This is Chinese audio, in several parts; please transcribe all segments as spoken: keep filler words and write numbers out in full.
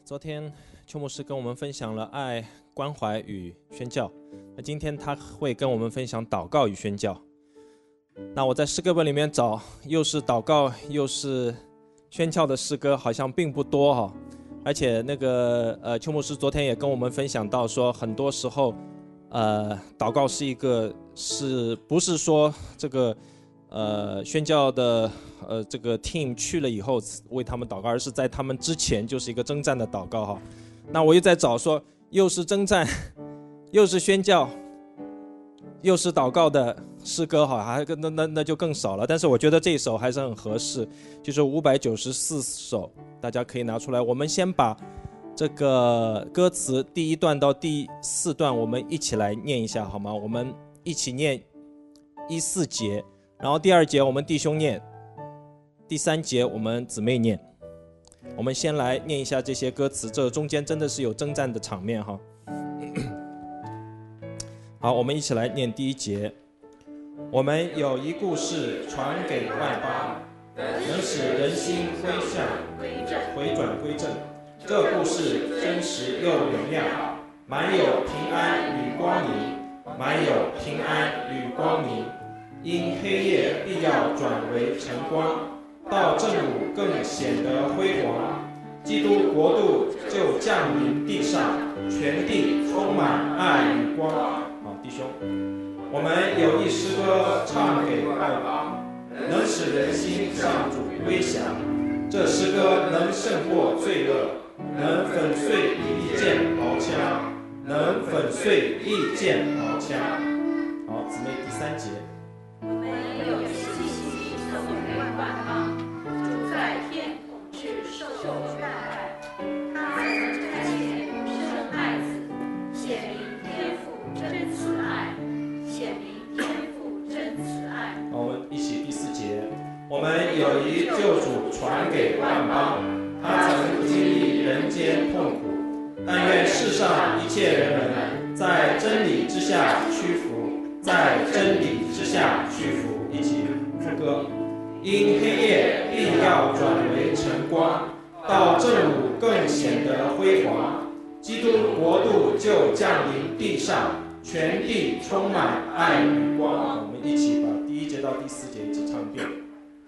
昨天邱牧师跟我们分享了爱、关怀与宣教，那今天他会跟我们分享祷告与宣教。那我在诗歌本里面找，又是祷告又是宣教的诗歌，好像并不多哈。而且那个呃，邱牧师昨天也跟我们分享到说，很多时候，呃，祷告是一个是不是说这个呃宣教的呃这个 team 去了以后为他们祷告，而是在他们之前就是一个征战的祷告哈。那我又在找说，又是征战，又是宣教，又是祷告的诗歌哈，还那那那就更少了。但是我觉得这一首还是很合适，就是五百九十四首，大家可以拿出来。我们先把这个歌词第一段到第四段，我们一起来念一下好吗？我们一起念一四节，然后第二节我们弟兄念，第三节我们姊妹念。我们先来念一下这些歌词，这中间真的是有征战的场面哈。好，我们一起来念第一节。我们有一故事传给外邦，能使人心归向回转归正。这故事真实又美妙，满有平安与光明，满有平安与光明。因黑夜必要转为晨光，到正午更显得辉煌。基督国度就降临地上，全地充满爱与光。好，弟兄，我们有一诗歌唱给外邦，能使人心向主归降。这诗歌能胜过罪恶，能粉碎一剑矛枪，能粉碎一剑矛枪。好，姊妹第三节。 我们有信息送给万邦，主在天统治受全爱。他曾差遣生爱子，显明天父真慈爱，显明天父真慈爱。 好，我们一起第四节。我们有一救主传给万邦，他曾经历人间痛苦，但愿世上一切人们在真理之下屈服，在真理之下屈服。一起副歌。因黑夜必要转为晨光，到正午更显得辉煌。基督国度就降临地上，全地充满爱与光。我们一起把第一节到第四节一起唱一遍。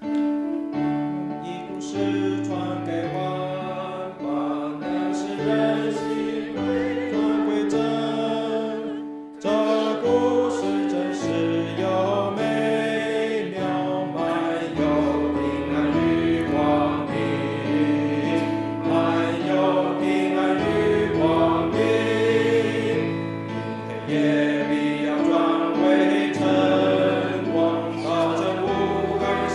一故事传给万邦，能使人心回转归正。这故事真实又美妙，满有平安与光明，满有平安与光明。因黑夜必要转为晨光，到正午更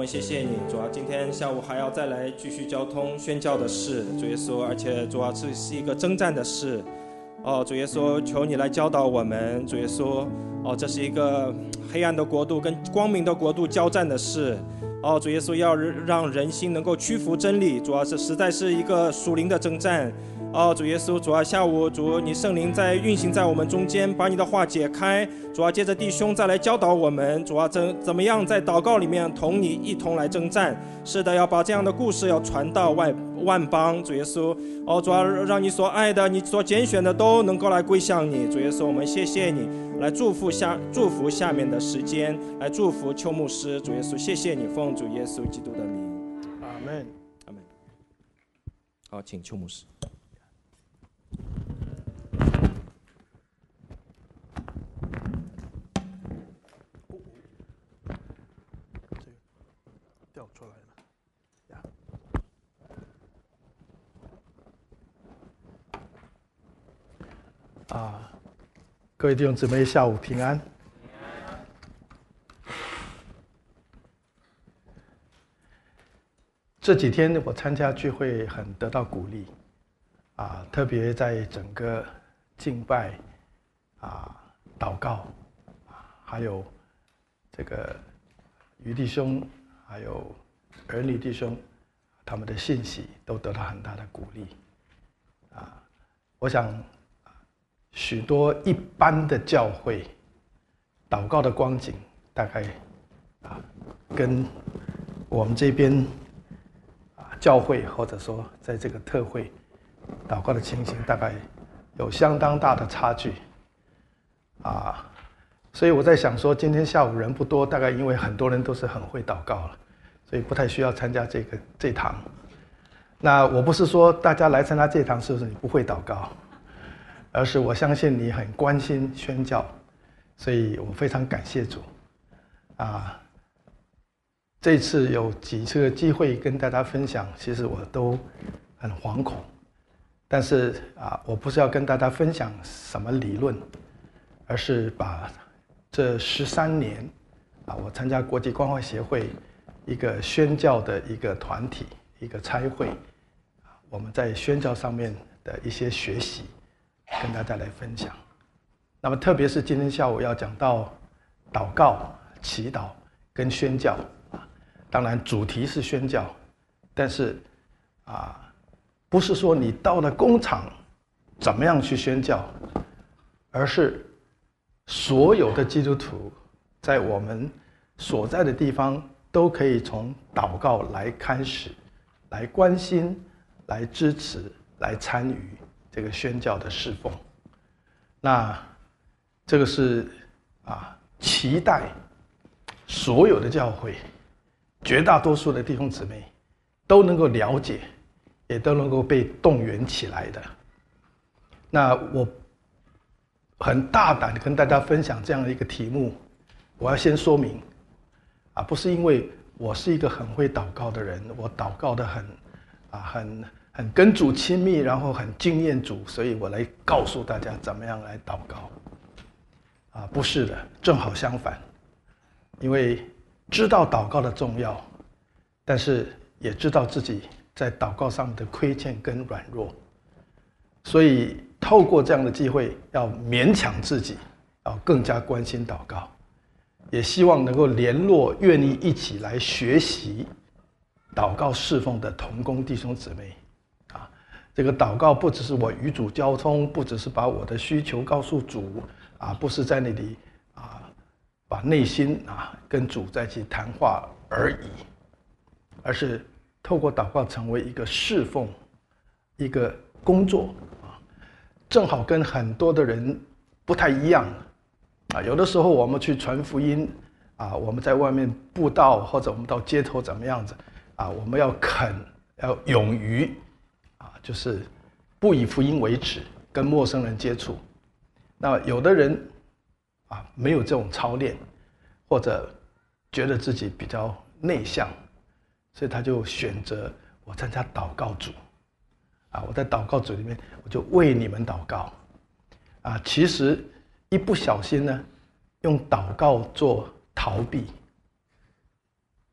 们谢谢你，主啊，今天下午还要再来继续交通宣教的事，主耶稣，而且主啊，这是一个征战的事。哦，主耶稣，求你来教导我们，主耶稣，哦，这是一个黑暗的国度跟光明的国度交战的事。哦，主耶稣要让人心能够屈服真理，主要这实在是一个属灵的征战。哦，主耶稣，主啊，下午主你圣灵在运行在我们中间，把你的话解开。主啊，接着弟兄再来教导我们，主啊，怎怎么样在祷告里面同你一同来征战。是的，要把这样的故事要传到外万邦。主耶稣，哦，主啊，让你所爱的、你所拣选的都能够来归向你。主耶稣，我们谢谢你，来祝福下祝福下面的时间，来祝福邱牧师。主耶稣，谢谢你，奉主耶稣基督的名， 阿门， 阿门。好，请邱牧师。 掉出来了呀！啊，各位弟兄姊妹，下午平安。这几天我参加聚会，很得到鼓励啊，特别在整个敬拜啊、祷告啊，还有这个于弟兄。还有儿女弟兄，他们的信息都得到很大的鼓励，啊，我想许多一般的教会祷告的光景，大概啊，跟我们这边啊教会或者说在这个特会祷告的情形，大概有相当大的差距，啊。所以我在想说，今天下午人不多，大概因为很多人都是很会祷告了，所以不太需要参加这个这堂。那我不是说大家来参加这堂是不是你不会祷告，而是我相信你很关心宣教，所以我非常感谢主。啊，这次有几次的机会跟大家分享，其实我都很惶恐，但是啊，我不是要跟大家分享什么理论，而是把这十三年，啊，我参加国际关怀协会一个宣教的一个团体，一个差会，我们在宣教上面的一些学习，跟大家来分享。那么特别是今天下午要讲到祷告、祈祷跟宣教，当然主题是宣教，但是啊，不是说你到了工厂怎么样去宣教，而是所有的基督徒在我们所在的地方都可以从祷告来开始，来关心、来支持、来参与这个宣教的侍奉。那这个是啊，期待所有的教会、绝大多数的弟兄姊妹都能够了解，也都能够被动员起来的。那我很大胆的跟大家分享这样的一个题目，我要先说明，啊，不是因为我是一个很会祷告的人，我祷告的很，啊，很很跟主亲密，然后很经验主，所以我来告诉大家怎么样来祷告，啊，不是的，正好相反，因为知道祷告的重要，但是也知道自己在祷告上的亏欠跟软弱，所以透过这样的机会，要勉强自己，要更加关心祷告，也希望能够联络愿意一起来学习祷告侍奉的同工弟兄姊妹。啊，这个祷告不只是我与主交通，不只是把我的需求告诉主，啊，不是在那里啊把内心啊跟主在一起谈话而已，而是透过祷告成为一个侍奉，一个工作。正好跟很多的人不太一样啊，有的时候我们去传福音啊，我们在外面布道，或者我们到街头怎么样子啊，我们要肯，要勇于啊，就是不以福音为耻，跟陌生人接触。那有的人啊没有这种操练，或者觉得自己比较内向，所以他就选择我参加祷告组。啊，我在祷告组里面，我就为你们祷告，啊，其实一不小心呢，用祷告做逃避，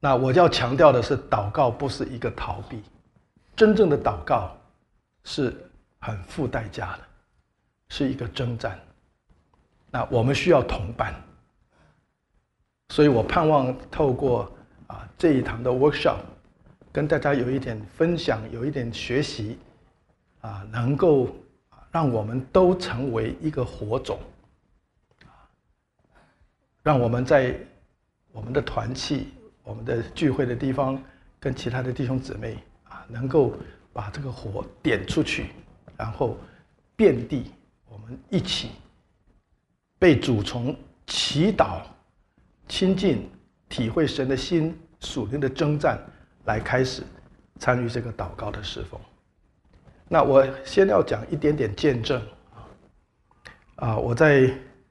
那我要强调的是，祷告不是一个逃避，真正的祷告是很付代价的，是一个征战。那我们需要同伴，所以我盼望透过啊这一堂的 workshop， 跟大家有一点分享，有一点学习，啊，能够让我们都成为一个火种，让我们在我们的团契、我们的聚会的地方，跟其他的弟兄姊妹啊，能够把这个火点出去，然后遍地我们一起被主从祈祷、亲近、体会神的心、属灵的征战来开始参与这个祷告的侍奉。那我先要讲一点点见证啊，我在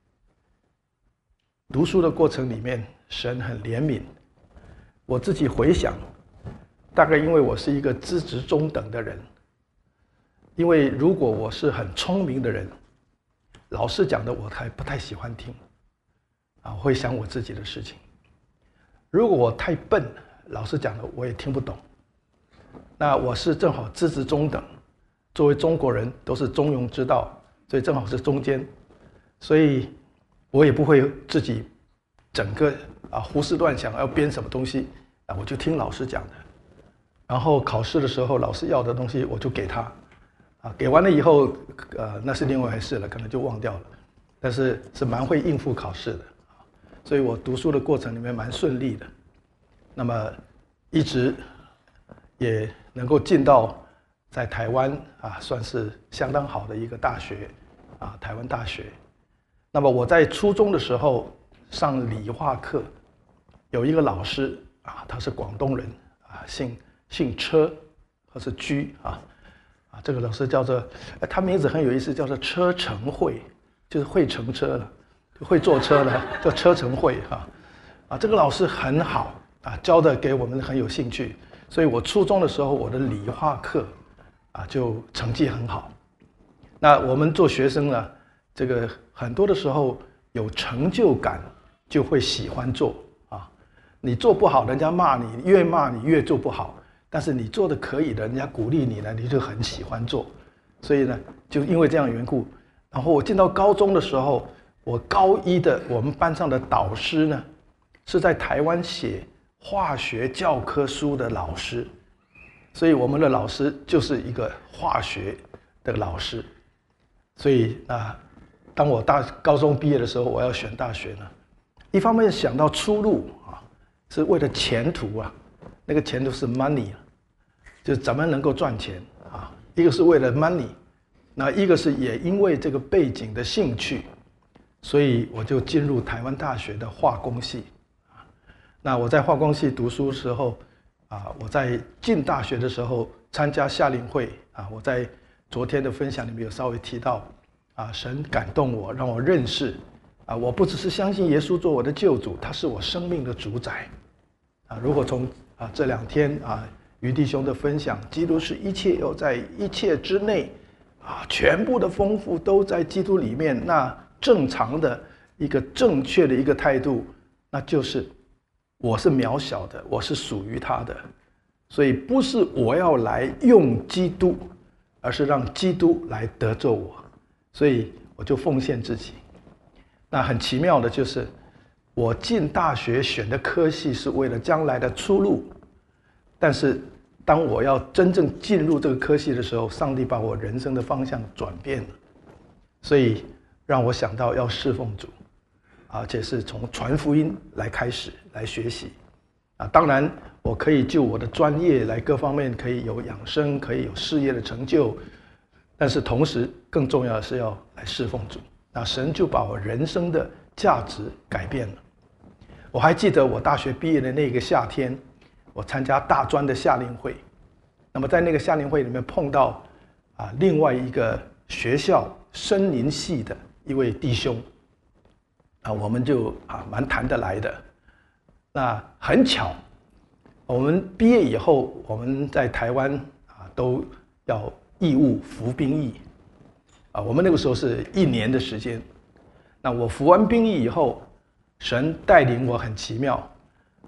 读书的过程里面，神很怜悯。我自己回想，大概因为我是一个资质中等的人，因为如果我是很聪明的人，老师讲的我还不太喜欢听，啊，我会想我自己的事情。如果我太笨，老师讲的我也听不懂。那我是正好资质中等，作为中国人都是中庸之道，所以正好是中间，所以我也不会自己整个啊胡思乱想要编什么东西啊，我就听老师讲的。然后考试的时候，老师要的东西我就给他，啊，给完了以后，呃，那是另外一回事了，可能就忘掉了。但是是蛮会应付考试的，所以我读书的过程里面蛮顺利的。那么一直也能够进到在台湾啊，算是相当好的一个大学啊，台湾大学。那么我在初中的时候上理化课，有一个老师啊，他是广东人啊，姓姓车或是居啊啊，这个老师叫做，他名字很有意思，叫做车成会，就是会乘车了，会坐车了，叫车成会啊啊，这个老师很好啊，教的给我们很有兴趣，所以我初中的时候我的理化课啊就成绩很好。那我们做学生呢，这个很多的时候有成就感就会喜欢做啊，你做不好人家骂你，越骂你越做不好，但是你做的可以的，人家鼓励你呢，你就很喜欢做。所以呢，就因为这样的缘故，然后我进到高中的时候，我高一的我们班上的导师呢，是在台湾写化学教科书的老师，所以我们的老师就是一个化学的老师。所以啊，当我大高中毕业的时候，我要选大学呢，一方面想到出路啊，是为了前途啊，那个前途是 money， 就怎么能够赚钱啊？一个是为了 money， 那一个是也因为这个背景的兴趣，所以我就进入台湾大学的化工系。那我在化工系读书的时候啊，我在进大学的时候参加夏令会啊，我在昨天的分享里面有稍微提到啊，神感动我，让我认识啊，我不只是相信耶稣做我的救主，他是我生命的主宰啊。如果从啊这两天啊于弟兄的分享，基督是一切又在一切之内啊，全部的丰富都在基督里面，那正常的一个正确的一个态度，那就是我是渺小的，我是属于他的，所以不是我要来用基督，而是让基督来得着我，所以我就奉献自己。那很奇妙的就是，我进大学选的科系是为了将来的出路，但是当我要真正进入这个科系的时候，上帝把我人生的方向转变了，所以让我想到要侍奉主，而且是从传福音来开始来学习啊。当然我可以就我的专业来各方面可以有养生，可以有事业的成就，但是同时更重要的是要来侍奉主。那神就把我人生的价值改变了。我还记得我大学毕业的那个夏天，我参加大专的夏令会，那么在那个夏令会里面碰到啊另外一个学校森林系的一位弟兄啊，我们就啊蛮谈得来的。那很巧，我们毕业以后，我们在台湾啊都要义务服兵役啊，我们那个时候是一年的时间。那我服完兵役以后，神带领我很奇妙，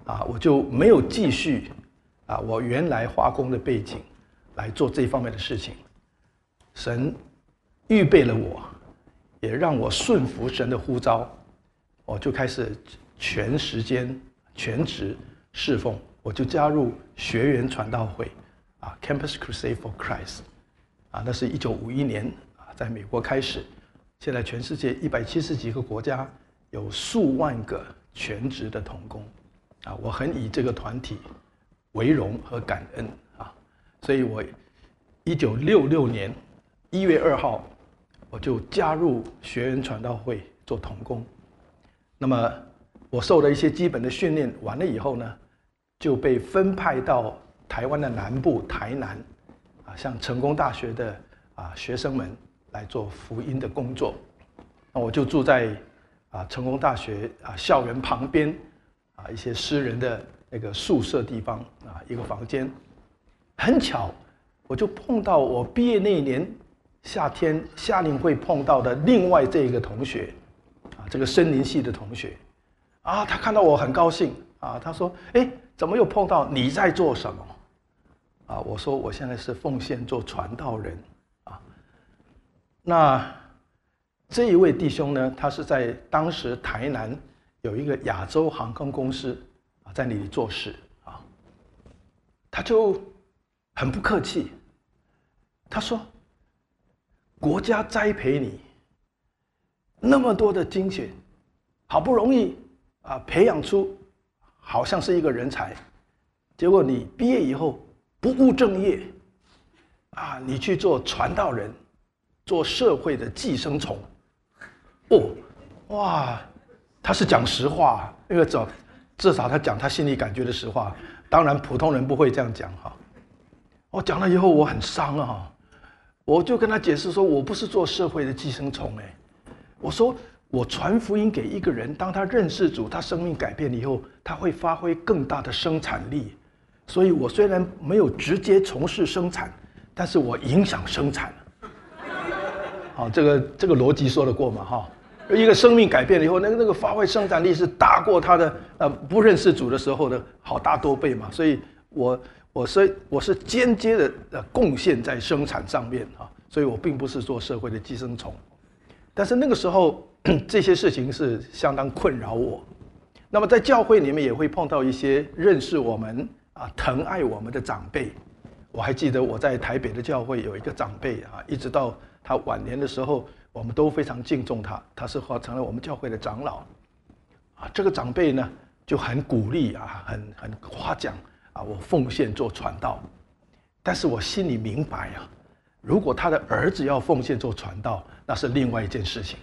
啊，我就没有继续啊我原来化工的背景来做这方面的事情。神预备了我，也让我顺服神的呼召，我就开始全时间全职侍奉，我就加入学园传道会啊 ，Campus Crusade for Christ 啊，那是一九五一年啊，在美国开始，现在全世界一百七十几个国家有数万个全职的同工啊，我很以这个团体为荣和感恩啊，所以我一九六六年一月二号。我就加入学园传道会做同工，那么我受了一些基本的训练，完了以后呢，就被分派到台湾的南部台南，啊，向成功大学的啊学生们来做福音的工作。那我就住在啊成功大学啊校园旁边啊一些私人的那个宿舍地方啊一个房间，很巧，我就碰到我毕业那一年。夏天夏令会碰到的另外这一个同学，啊，这个森林系的同学，啊，他看到我很高兴，啊，他说：“哎，怎么又碰到你在做什么？”啊，我说：“我现在是奉献做传道人。”啊，那这一位弟兄呢，他是在当时台南有一个亚洲航空公司啊，在那里做事啊，他就很不客气，他说。国家栽培你那么多的精血，好不容易啊培养出好像是一个人才，结果你毕业以后不务正业，啊，你去做传道人，做社会的寄生虫，哦，哇，他是讲实话，因为至至少他讲他心里感觉的实话，当然普通人不会这样讲哈。我讲了以后我很伤啊。我就跟他解释说，我不是做社会的寄生虫哎，我说我传福音给一个人，当他认识主，他生命改变以后，他会发挥更大的生产力。所以我虽然没有直接从事生产，但是我影响生产。好，这个这个逻辑说得过嘛哈？一个生命改变了以后，那个那个发挥生产力是大过他的呃不认识主的时候的好大多倍嘛，所以我。我是我是间接的呃贡献在生产上面啊，所以我并不是做社会的寄生虫，但是那个时候这些事情是相当困扰我。那么在教会里面也会碰到一些认识我们啊、疼爱我们的长辈。我还记得我在台北的教会有一个长辈啊，一直到他晚年的时候，我们都非常敬重他，他是后成了我们教会的长老。啊，这个长辈呢就很鼓励啊，很很夸奖。啊，我奉献做传道，但是我心里明白啊，如果他的儿子要奉献做传道，那是另外一件事情。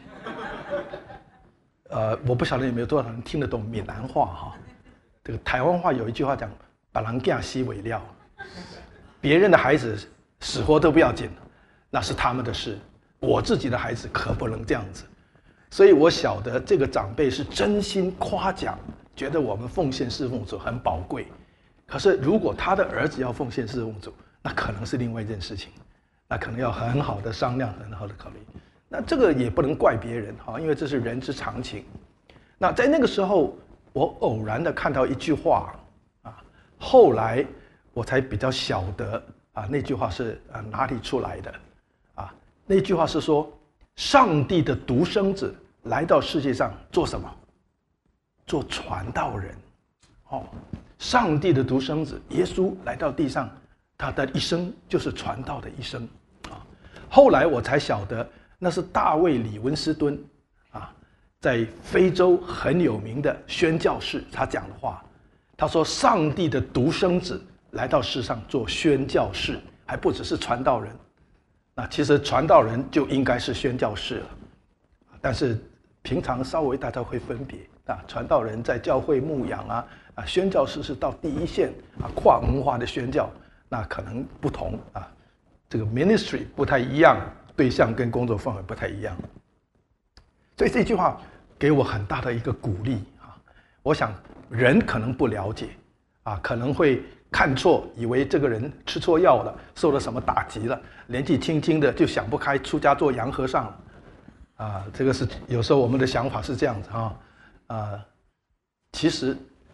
呃，我不晓得有没有多少人听得懂闽南话哈？这个台湾话有一句话讲“把人嫁西为料”，别人的孩子死活都不要紧，那是他们的事，我自己的孩子可不能这样子。所以我晓得这个长辈是真心夸奖，觉得我们奉献侍奉主很宝贵。可是，如果他的儿子要奉献侍奉主，那可能是另外一件事情，那可能要很好的商量，很好的考虑。那这个也不能怪别人哈，因为这是人之常情。那在那个时候，我偶然的看到一句话啊，后来我才比较晓得啊，那句话是啊哪里出来的啊？那句话是说，上帝的独生子来到世界上做什么？做传道人，哦。上帝的独生子耶稣来到地上，他的一生就是传道的一生啊。后来我才晓得，那是大卫李文斯顿啊，在非洲很有名的宣教士，他讲的话。他说：“上帝的独生子来到世上做宣教士，还不只是传道人。那其实传道人就应该是宣教士了，但是平常稍微大家会分别啊，传道人在教会牧养啊。”啊，宣教士是到第一线啊，跨文化的宣教，那可能不同啊，这个 ministry 不太一样，对象跟工作范围不太一样。所以这句话给我很大的一个鼓励啊。我想人可能不了解啊，可能会看错，以为这个人吃错药了，受了什么打击了，年纪轻轻的就想不开，出家做洋和尚啊。这个是有时候我们的想法是这样子啊啊，其实。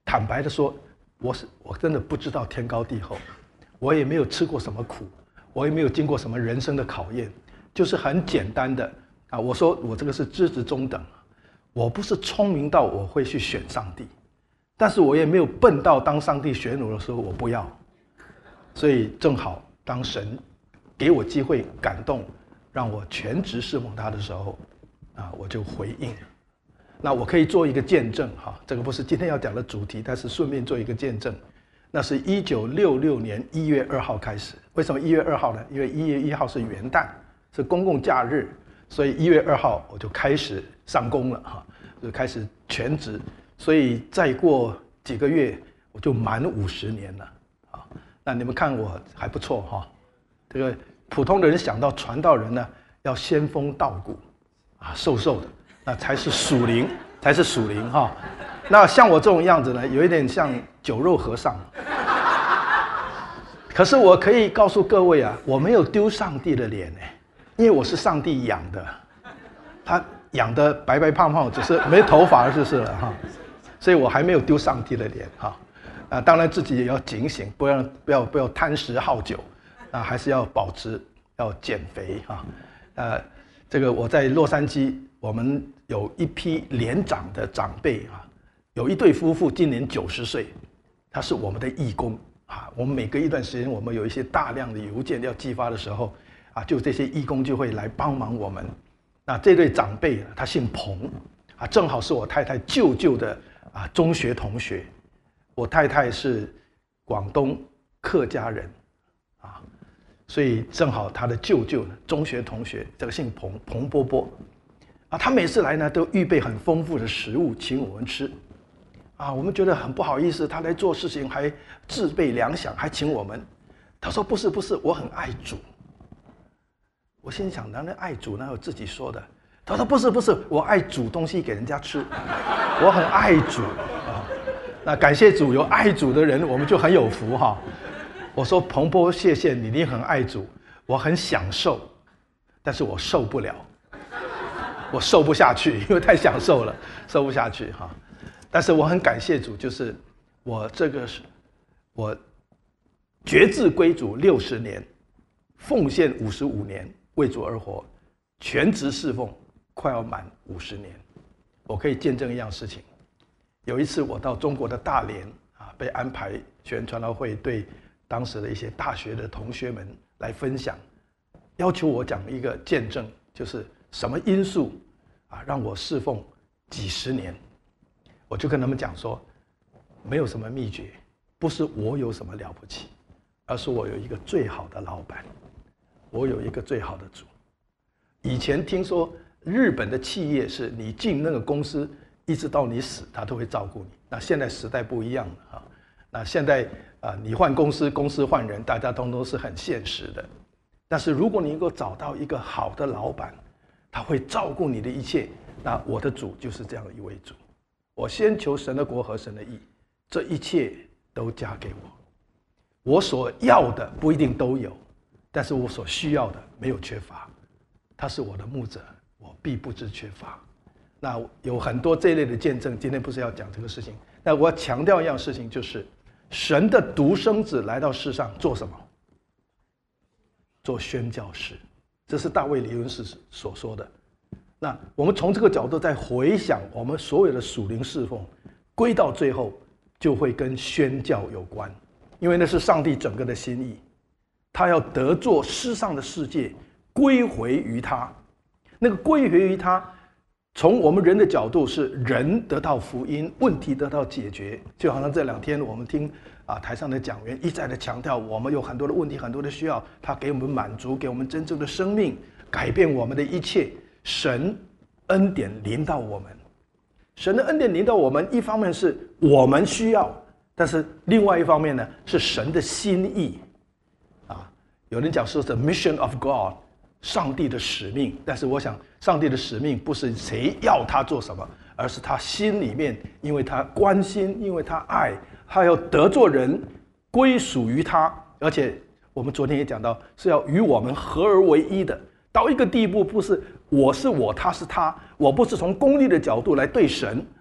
坦白的说，我是我真的不知道天高地厚，我也没有吃过什么苦，我也没有经过什么人生的考验，就是很简单的啊。我说我这个是资质中等，我不是聪明到我会去选上帝，但是我也没有笨到当上帝选我的时候我不要。所以正好当神给我机会感动，让我全职侍奉他的时候，啊，我就回应。那我可以做一个见证哈，这个不是今天要讲的主题，但是顺便做一个见证。那是一九六六年一月二号开始。为什么一月二号呢？因为一月一号是元旦，是公共假日，所以一月二号我就开始上工了哈，就开始全职。所以再过几个月我就满五十年了啊。那你们看我还不错哈。这个普通的人想到传道人呢，要仙风道骨啊，瘦瘦的。那才是属灵，才是属灵哈。那像我这种样子呢，有一点像酒肉和尚。可是我可以告诉各位啊，我没有丢上帝的脸哎，因为我是上帝养的，他养的白白胖胖，只是没头发就是了哈。所以我还没有丢上帝的脸哈。啊，当然自己也要警醒，不要不要不要贪食好酒，啊，还是要保持要减肥哈。呃，这个我在洛杉矶。我们有一批年长的长辈啊，有一对夫妇今年九十岁，他是我们的义工啊。我们每隔一段时间，我们有一些大量的邮件要寄发的时候啊，就这些义工就会来帮忙我们。那这对长辈他姓彭啊，正好是我太太舅舅的啊中学同学。我太太是广东客家人啊，所以正好他的舅舅呢，中学同学，这个姓彭，彭波波。啊，他每次来呢，都预备很丰富的食物请我们吃，啊，我们觉得很不好意思，他来做事情还自备粮饷，还请我们。他说不是不是，我很爱主。我心想，男人爱主哪有自己说的？他说不是不是，我爱煮东西给人家吃，我很爱主啊。那感谢主，有爱主的人，我们就很有福哈。我说彭波，谢谢你，你很爱主，我很享受，但是我受不了。我受不下去，因为太享受了，受不下去哈。但是我很感谢主，就是我这个是，我决志归主六十年，奉献五十五年，为主而活，全职侍奉快要满五十年。我可以见证一样事情。有一次我到中国的大连啊，被安排全传道会对当时的一些大学的同学们来分享，要求我讲一个见证，就是什么因素啊让我侍奉几十年？我就跟他们讲说，没有什么秘诀，不是我有什么了不起，而是我有一个最好的老板，我有一个最好的主。以前听说日本的企业是你进那个公司，一直到你死，他都会照顾你。那现在时代不一样了啊，那现在啊，你换公司，公司换人，大家通通是很现实的。但是如果你能够找到一个好的老板，他会照顾你的一切。那我的主就是这样的一位主。我先求神的国和神的义，这一切都加给我。我所要的不一定都有，但是我所需要的没有缺乏。他是我的牧者，我必不致缺乏。那有很多这一类的见证，今天不是要讲这个事情。那我要强调一样事情，就是神的独生子来到世上做什么？做宣教士。这是大卫·李恩士所说的。那我们从这个角度再回想我们所有的属灵侍奉，归到最后就会跟宣教有关，因为那是上帝整个的心意，他要得作世上的世界归回于他。那个归回于他，从我们人的角度是人得到福音，问题得到解决。就好像这两天我们听啊台上的讲员一再的强调，我们有很多的问题，很多的需要，他给我们满足，给我们真正的生命，改变我们的一切。神恩典临到我们，神的恩典临到我们，一方面是我们需要，但是另外一方面呢，是神的心意啊。有人讲说是 mission of God， 上帝的使命。但是我想，上帝的使命不是谁要他做什么，而是他心里面，因为他关心，因为他爱，他要得作人归属于他。而且我们昨天也讲到，是要与我们合而为一的。到一个地步，不是我是我，他是他，我不是从功利的角度来对神，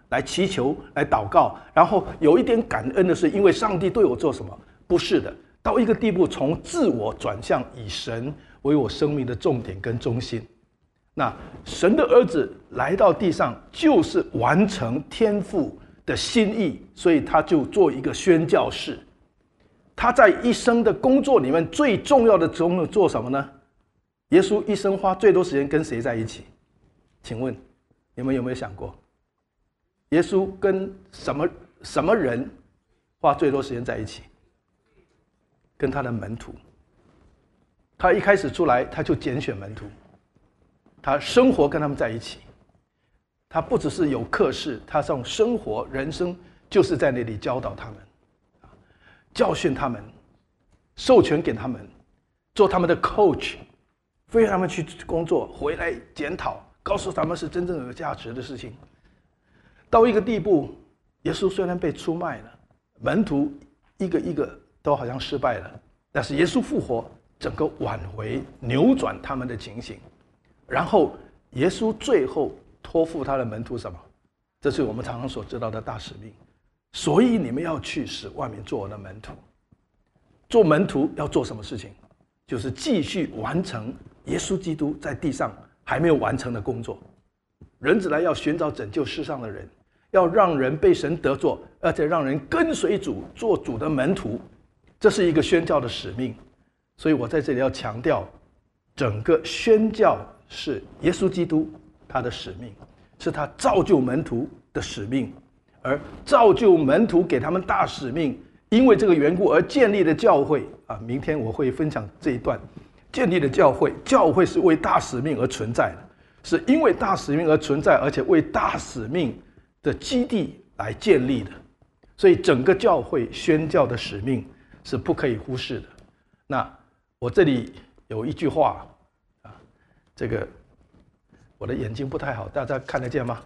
来祈求、来祷告，然后有一点感恩的是，因为上帝对我做什么？不是的，到一个地步，从自我转向以神为我生命的重点跟中心。那神的儿子来到地上，就是完成天父的心意，所以他就做一个宣教士。他在一生的工作里面最重要的工作做什么呢？耶稣一生花最多时间跟谁在一起？请问你们有没有想过，耶稣跟什么什么人花最多时间在一起？跟他的门徒。他一开始出来，他就拣选门徒，他生活跟他们在一起。他不只是有课室，他这种生活人生就是在那里教导他们，教训他们，授权给他们，做他们的 coach， 非让他们去工作，回来检讨，告诉他们是真正有价值的事情。到一个地步，耶稣虽然被出卖了，门徒一个一个都好像失败了，但是耶稣复活，整个挽回扭转他们的情形。然后耶稣最后托付他的门徒什么？这是我们常常所知道的大使命。所以你们要去使万民做我的门徒。做门徒要做什么事情？就是继续完成耶稣基督在地上还没有完成的工作。人子来要寻找拯救世上的人，要让人被神得作，而且让人跟随主，做主的门徒。这是一个宣教的使命。所以我在这里要强调，整个宣教是耶稣基督他的使命，是他造就门徒的使命。而造就门徒给他们大使命，因为这个缘故而建立的教会啊，明天我会分享这一段。建立的教会，教会是为大使命而存在的，是因为大使命而存在，而且为大使命的基地来建立的。所以整个教会宣教的使命是不可以忽视的。那我这里有一句话啊，这个我的眼睛不太好，大家看得见吗？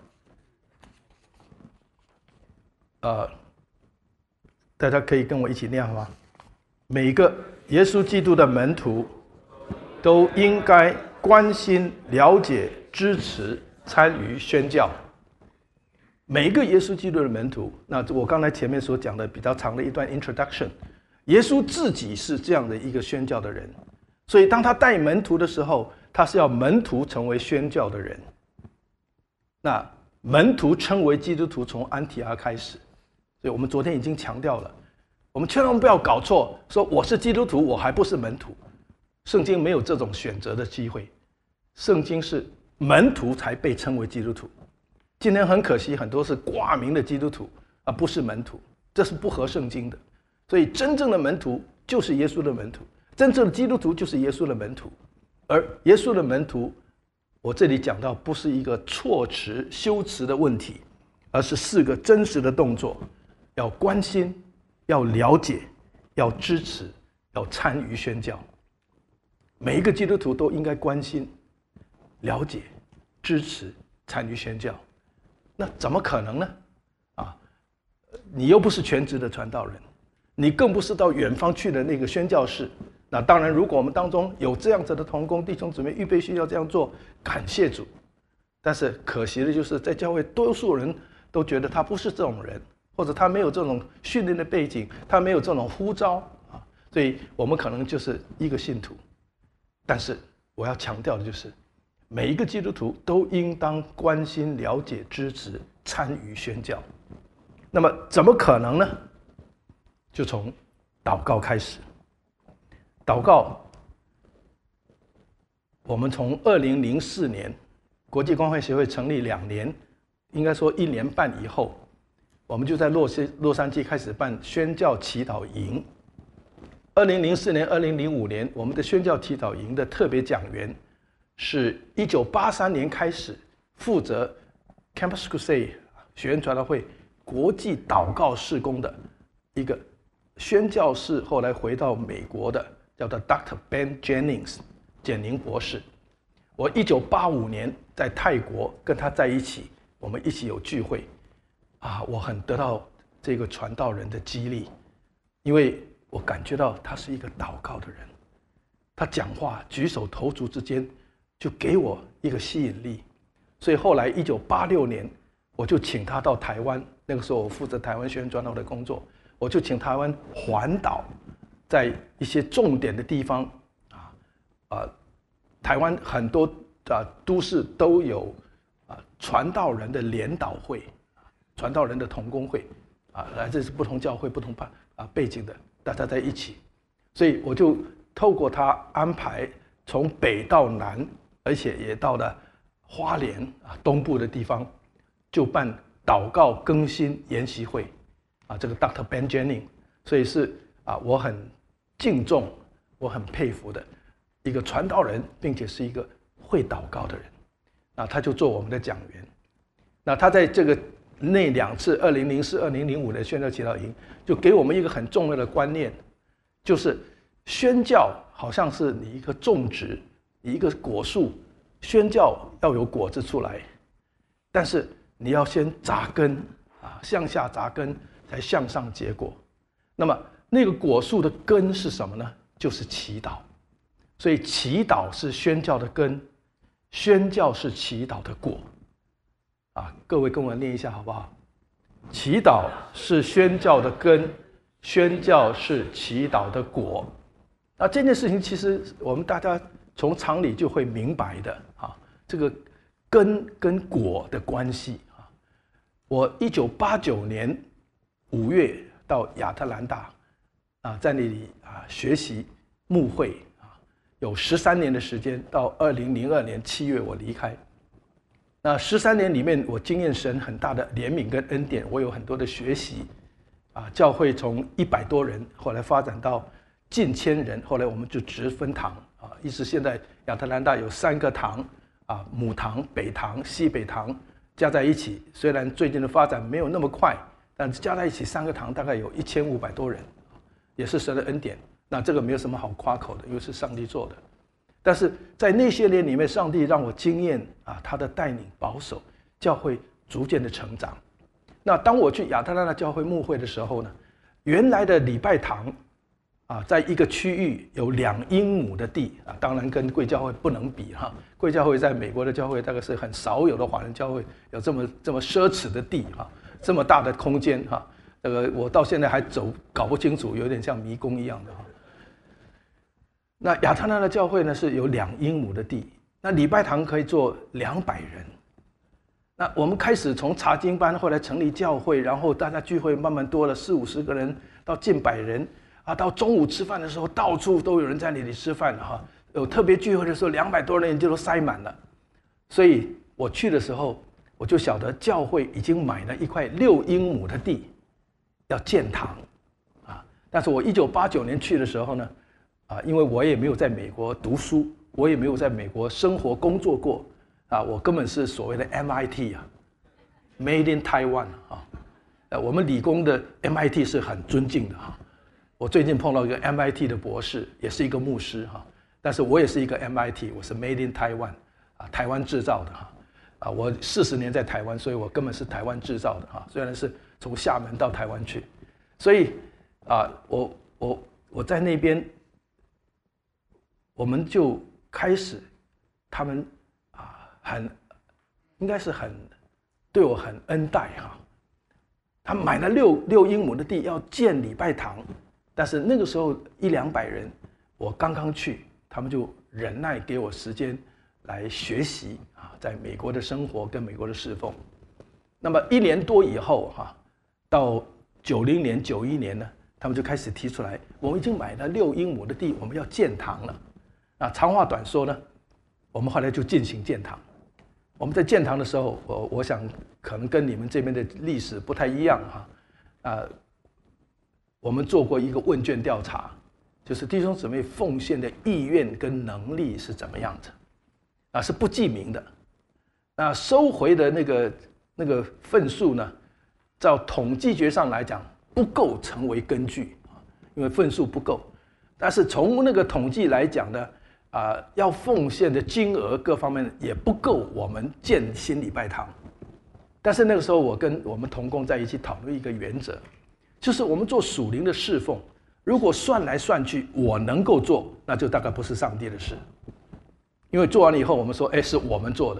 呃，大家可以跟我一起念好吗？每个耶稣基督的门徒都应该关心、了解、支持、参与宣教。每一个耶稣基督的门徒，那我刚才前面所讲的比较长的一段 introduction， 耶稣自己是这样的一个宣教的人，所以当他带门徒的时候，他是要门徒成为宣教的人。那门徒称为基督徒，从安提阿开始。所以我们昨天已经强调了，我们千万不要搞错，说我是基督徒，我还不是门徒。圣经没有这种选择的机会，圣经是门徒才被称为基督徒。今天很可惜，很多是挂名的基督徒，而不是门徒，这是不合圣经的。所以真正的门徒就是耶稣的门徒，真正的基督徒就是耶稣的门徒。而耶稣的门徒，我这里讲到不是一个措辞修辞的问题，而是四个真实的动作。要关心，要了解，要支持，要参与宣教。每一个基督徒都应该关心、了解、支持、参与宣教。那怎么可能呢？啊，你又不是全职的传道人，你更不是到远方去的那个宣教士。那当然，如果我们当中有这样子的同工弟兄姊妹预备需要这样做，感谢主。但是可惜的就是，在教会多数人都觉得他不是这种人。或者他没有这种训练的背景，他没有这种呼召啊，所以我们可能就是一个信徒。但是我要强调的就是，每一个基督徒都应当关心、了解、支持、参与宣教。那么怎么可能呢？就从祷告开始。祷告，我们从二零零四年国际关怀协会成立两年，应该说一年半以后。我们就在洛杉洛杉矶开始办宣教祈祷营。二零零四年、二零零五年，我们的宣教祈祷营的特别讲员是一九八三年开始负责 Campus Crusade 学院传道会国际祷告事工的一个宣教士，后来回到美国的，叫做 Doctor Ben Jennings 简宁博士。我一九八五年在泰国跟他在一起，我们一起有聚会。啊，我很得到这个传道人的激励，因为我感觉到他是一个祷告的人，他讲话举手投足之间就给我一个吸引力，所以后来一九八六年我就请他到台湾。那个时候我负责台湾学院传道的工作，我就请台湾环岛，在一些重点的地方啊，啊，台湾很多啊都市都有啊传道人的联导会，传道人的同工会，啊，来自不同教会、不同啊背景的，大家在一起，所以我就透过他安排从北到南，而且也到了花莲啊东部的地方，就办祷告更新研习会，啊，这个 Doctor Ben Jennings， 所以是啊我很敬重、我很佩服的一个传道人，并且是一个会祷告的人，啊，他就做我们的讲员。那他在这个那两次二零零四、二零零五的宣教祈祷营，就给我们一个很重要的观念，就是宣教好像是你一个种植，你一个果树，宣教要有果子出来，但是你要先扎根啊，向下扎根，才向上结果。那么那个果树的根是什么呢？就是祈祷。所以祈祷是宣教的根，宣教是祈祷的果。啊，各位跟我念一下好不好？祈祷是宣教的根，宣教是祈祷的果。那这件事情其实我们大家从常理就会明白的啊，这个根跟果的关系啊。我一九八九年五月到亚特兰大啊，在那里啊学习牧会啊，有十三年的时间，到二零零二年七月我离开。那十三年里面，我经验神很大的怜悯跟恩典，我有很多的学习，啊，教会从一百多人，后来发展到近千人，后来我们就直分堂啊，一直现在亚特兰大有三个堂啊，母堂、北堂、西北堂加在一起，虽然最近的发展没有那么快，但加在一起三个堂大概有一千五百多人，也是神的恩典。那这个没有什么好夸口的，因为是上帝做的。但是在那些年里面，上帝让我经验啊，他的带领保守，教会逐渐的成长。那当我去亚特兰大教会牧会的时候呢，原来的礼拜堂啊，在一个区域有两英亩的地啊，当然跟贵教会不能比哈。贵教会在美国的教会大概是很少有的华人教会有这么这么奢侈的地哈，这么大的空间哈。这个我到现在还走搞不清楚，有点像迷宫一样的哈。那亚特兰大教会呢是有两英亩的地，那礼拜堂可以坐两百人。那我们开始从查经班，后来成立教会，然后大家聚会慢慢多了，四五十个人到近百人啊。到中午吃饭的时候，到处都有人在那里吃饭了哈。有特别聚会的时候，两百多人就都塞满了。所以我去的时候，我就晓得教会已经买了一块六英亩的地，要建堂啊。但是我一九八九年去的时候呢。啊，因为我也没有在美国读书，我也没有在美国生活工作过，啊，我根本是所谓的 M I T 啊 ，Made in Taiwan 啊，呃，我们理工的 M I T 是很尊敬的哈。我最近碰到一个 M I T 的博士，也是一个牧师哈，但是我也是一个 M I T， 我是 Made in Taiwan 啊，台湾制造的哈，啊，我四十年在台湾，所以我根本是台湾制造的哈，虽然是从厦门到台湾去，所以啊，我我我在那边。我们就开始，他们啊很，应该是很对我很恩待哈。他买了六六英亩的地要建礼拜堂，但是那个时候一两百人，我刚刚去，他们就忍耐给我时间来学习啊，在美国的生活跟美国的侍奉。那么一年多以后哈，到九零年九一年呢，他们就开始提出来，我们已经买了六英亩的地，我们要建堂了。那长话短说呢，我们后来就进行建堂。我们在建堂的时候，我我想可能跟你们这边的历史不太一样哈，啊，我们做过一个问卷调查，就是弟兄姊妹奉献的意愿跟能力是怎么样子，啊，是不记名的。那收回的那个那个份数呢，照统计学上来讲不够成为根据，因为份数不够。但是从那个统计来讲呢。啊、呃，要奉献的金额各方面也不够我们建新礼拜堂，但是那个时候我跟我们同工在一起讨论一个原则，就是我们做属灵的侍奉，如果算来算去我能够做，那就大概不是上帝的事，因为做完了以后我们说，哎，是我们做的，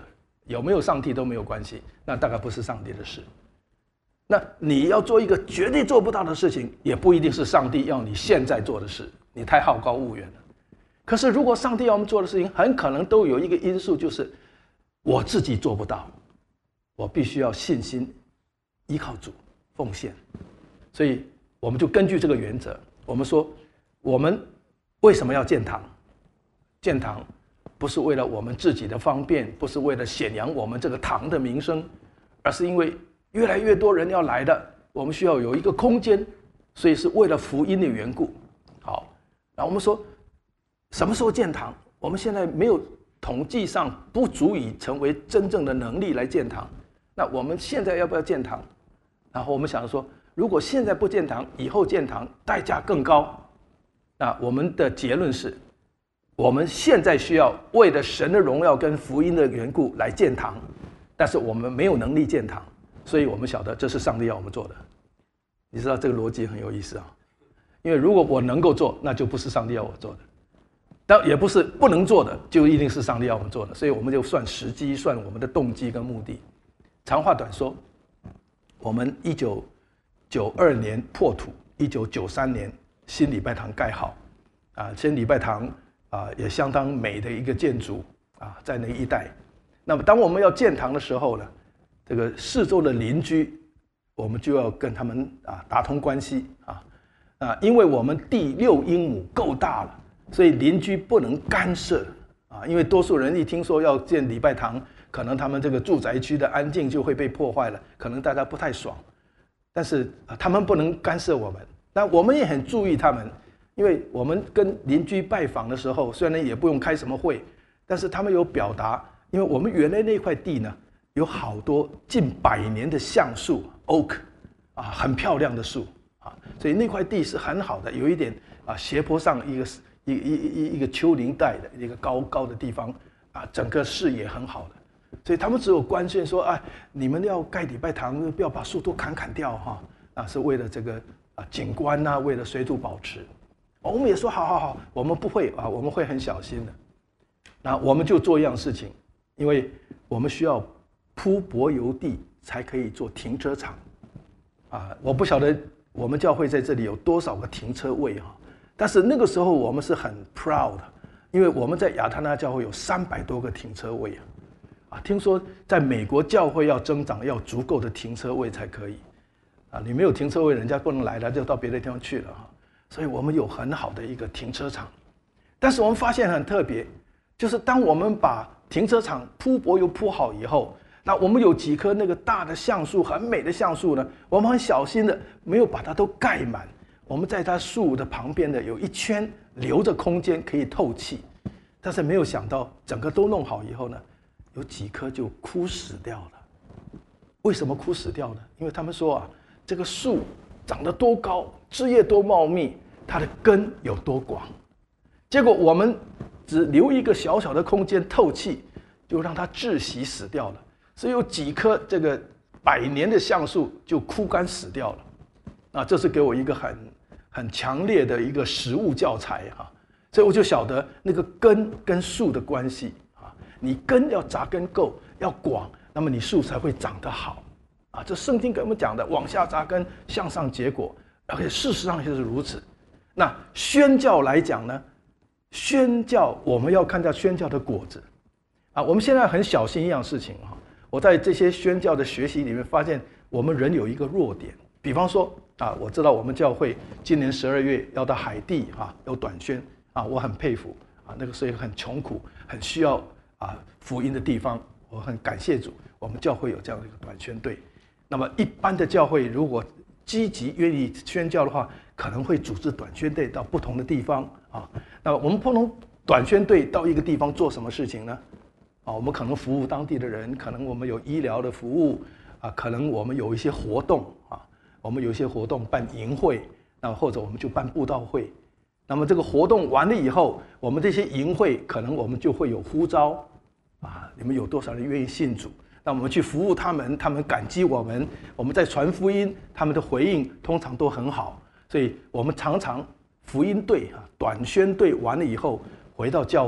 有没有上帝都没有关系，那大概不是上帝的事。那你要做一个绝对做不到的事情，也不一定是上帝要你现在做的事，你太好高骛远了。可是如果上帝要我们做的事情，很可能都有一个因素，就是我自己做不到，我必须要信心依靠主奉献。所以我们就根据这个原则，我们说我们为什么要建堂？建堂不是为了我们自己的方便，不是为了显扬我们这个堂的名声，而是因为越来越多人要来的，我们需要有一个空间，所以是为了福音的缘故。好，那我们说什么时候建堂？我们现在没有统计上不足以成为真正的能力来建堂。那我们现在要不要建堂？然后我们想说，如果现在不建堂，以后建堂代价更高。那我们的结论是，我们现在需要为了神的荣耀跟福音的缘故来建堂，但是我们没有能力建堂，所以我们晓得这是上帝要我们做的。你知道这个逻辑很有意思啊，因为如果我能够做，那就不是上帝要我做的；但也不是不能做的，就一定是上帝要我们做的。所以我们就算时机，算我们的动机跟目的。长话短说，我们一九九二年破土，一九九三年新礼拜堂盖好，啊，新礼拜堂啊也相当美的一个建筑啊，在那一带。那么当我们要建堂的时候呢，这个四周的邻居，我们就要跟他们啊打通关系啊啊，因为我们地六英亩够大了，所以邻居不能干涉啊，因为多数人一听说要建礼拜堂，可能他们这个住宅区的安静就会被破坏了，可能大家不太爽。但是、啊、他们不能干涉我们，那我们也很注意他们，因为我们跟邻居拜访的时候，虽然也不用开什么会，但是他们有表达，因为我们原来那块地呢，有好多近百年的橡树 oak 啊，很漂亮的树啊，所以那块地是很好的，有一点啊斜坡上一个一一一一个丘陵带的一个高高的地方啊，整个视野很好的。所以他们只有关心说，哎，你们要盖礼拜堂，不要把树都砍砍掉哈，啊，是为了这个啊景观啊，为了水土保持。我们也说好好好，我们不会啊，我们会很小心的。那我们就做一样事情，因为我们需要铺柏油地才可以做停车场，啊，我不晓得我们教会在这里有多少个停车位哈，但是那个时候我们是很 proud 的，因为我们在亚他那教会有三百多个停车位啊。啊，听说在美国教会要增长，要足够的停车位才可以，啊，你没有停车位，人家不能来了，就到别的地方去了哈。所以我们有很好的一个停车场，但是我们发现很特别，就是当我们把停车场铺柏油铺好以后，那我们有几棵那个大的橡树，很美的橡树呢，我们很小心的没有把它都盖满，我们在它树的旁边呢有一圈留着空间可以透气，但是没有想到整个都弄好以后呢，有几棵就枯死掉了。为什么枯死掉呢？因为他们说啊，这个树长得多高，枝叶多茂密，它的根有多广。结果我们只留一个小小的空间透气，就让它窒息死掉了。所以有几棵这个百年的橡树就枯干死掉了。啊，这是给我一个很很强烈的一个实物教材哈、啊。所以我就晓得那个根跟树的关系。你根要扎根够，要广，那么你树才会长得好，啊，这圣经给我们讲的，往下扎根，向上结果，而且事实上就是如此。那宣教来讲呢，宣教我们要看到宣教的果子，啊，我们现在很小心一样事情哈，我在这些宣教的学习里面发现，我们人有一个弱点，比方说啊，我知道我们教会今年十二月要到海地哈，有短宣啊，我很佩服啊，那个时候很穷苦，很需要。啊，福音的地方，我很感谢主，我们教会有这样的一个短宣队。那么一般的教会如果积极愿意宣教的话，可能会组织短宣队到不同的地方啊。那么我们不同短宣队到一个地方做什么事情呢？啊，我们可能服务当地的人，可能我们有医疗的服务啊，可能我们有一些活动啊，我们有一些活动办营会，那或者我们就办布道会。那么这个活动完了以后，我们这些营会可能我们就会有呼召。啊，你们有多少人愿意信主？那我们去服务他们，他们感激我们，我们在传福音，他们的回应通常都很好，所以我们常常福音队啊，短宣队完了以后回到教会，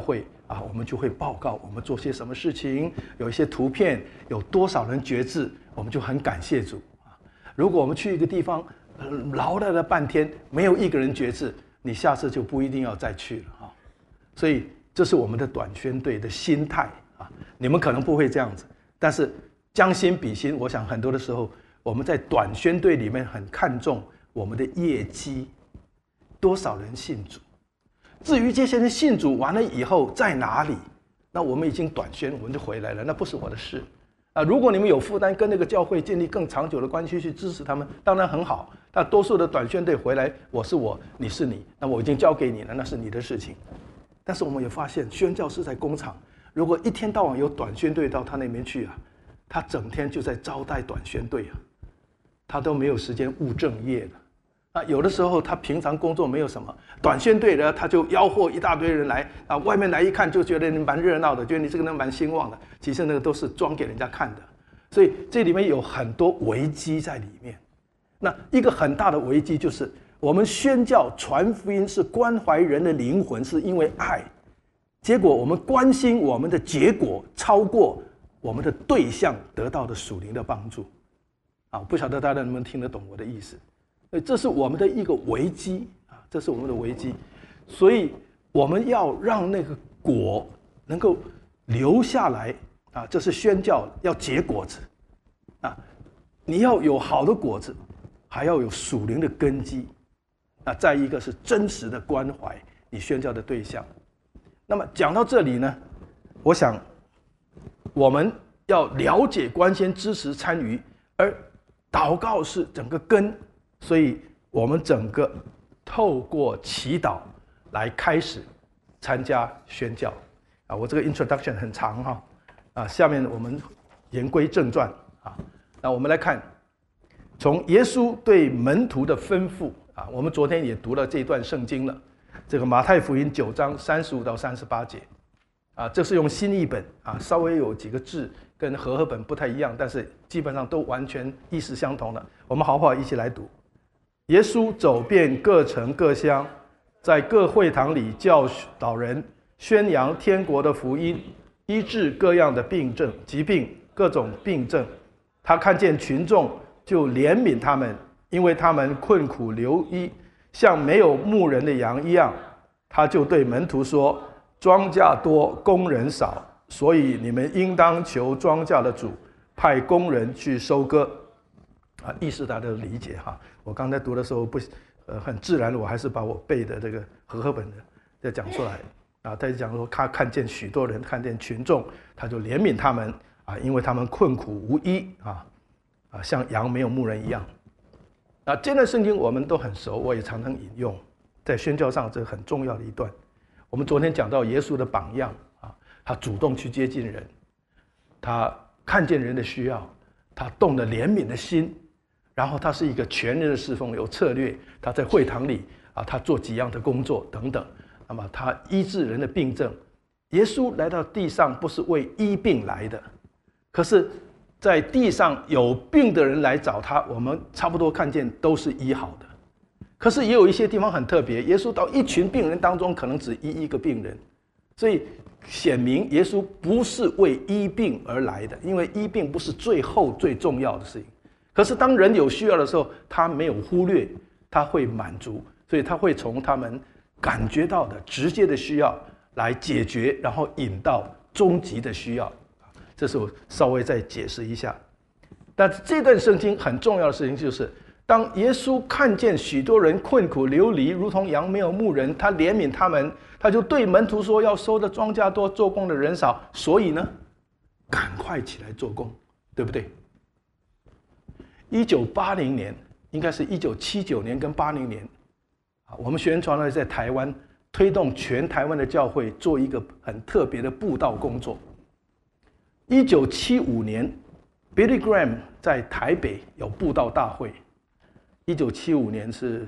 啊，我们就会报告我们做些什么事情，有一些图片，有多少人决志，我们就很感谢主啊。如果我们去一个地方，呃、劳累了半天，没有一个人决志，你下次就不一定要再去了啊。所以这是我们的短宣队的心态啊。你们可能不会这样子，但是将心比心，我想很多的时候，我们在短宣队里面很看重我们的业绩，多少人信主。至于这些人信主完了以后在哪里，那我们已经短宣，我们就回来了，那不是我的事啊。如果你们有负担，跟那个教会建立更长久的关系去支持他们，当然很好。但多数的短宣队回来，我是我，你是你，那我已经交给你了，那是你的事情。但是我们也发现，宣教是在工厂，如果一天到晚有短宣队到他那边去啊，他整天就在招待短宣队啊，他都没有时间务正业了。啊，有的时候他平常工作没有什么，短宣队呢他就吆喝一大堆人来啊，外面来一看就觉得你蛮热闹的，觉得你这个人蛮兴旺的，其实那个都是装给人家看的。所以这里面有很多危机在里面。那一个很大的危机就是，我们宣教传福音是关怀人的灵魂，是因为爱，结果我们关心我们的结果超过我们的对象得到的属灵的帮助。啊，不晓得大家能不能听得懂我的意思？这是我们的一个危机啊，这是我们的危机，所以我们要让那个果能够留下来啊，这是宣教要结果子啊，你要有好的果子，还要有属灵的根基啊，再一个是真实的关怀你宣教的对象。那么讲到这里呢，我想我们要了解、关心、支持、参与，而祷告是整个根。所以我们整个透过祈祷来开始参加宣教啊，我这个 introduction 很长哈啊，下面我们言归正传啊，那我们来看从耶稣对门徒的吩咐啊，我们昨天也读了这一段圣经了，这个马太福音九章三十五到三十八节啊，这是用新译本啊，稍微有几个字跟和合本不太一样，但是基本上都完全意思相同的，我们好不好一起来读？耶稣走遍各城各乡，在各会堂里教导人，宣扬天国的福音，医治各样的病症、疾病、各种病症。他看见群众，就怜悯他们，因为他们困苦流离，像没有牧人的羊一样。他就对门徒说：“庄稼多，工人少，所以你们应当求庄稼的主，派工人去收割。”啊，意识大家的理解哈。我刚才读的时候不，呃，很自然的，我还是把我背的这个和合本的再讲出来啊。他就讲说，他看见许多人，看见群众，他就怜悯他们啊，因为他们困苦无依啊，啊，像羊没有牧人一样。啊，这段圣经我们都很熟，我也常常引用，在宣教上这是很重要的一段。我们昨天讲到耶稣的榜样啊，他主动去接近人，他看见人的需要，他动了怜悯的心。然后他是一个全人的侍奉，有策略。他在会堂里啊，他做几样的工作等等。那么他医治人的病症。耶稣来到地上不是为医病来的，可是，在地上有病的人来找他，我们差不多看见都是医好的。可是也有一些地方很特别，耶稣到一群病人当中，可能只医一个病人，所以显明耶稣不是为医病而来的，因为医病不是最后最重要的事情。可是当人有需要的时候，他没有忽略，他会满足，所以他会从他们感觉到的直接的需要来解决，然后引到终极的需要。这是我稍微再解释一下。但这段圣经很重要的事情就是，当耶稣看见许多人困苦流离，如同羊没有牧人，他怜悯他们，他就对门徒说：“要收的庄稼多，做工的人少，所以呢，赶快起来做工，对不对？”一九八零年，应该是一九七九年跟八零年，啊，我们宣传了在台湾推动全台湾的教会做一个很特别的布道工作。一九七五年 ，Billy Graham 在台北有布道大会。一九七五年是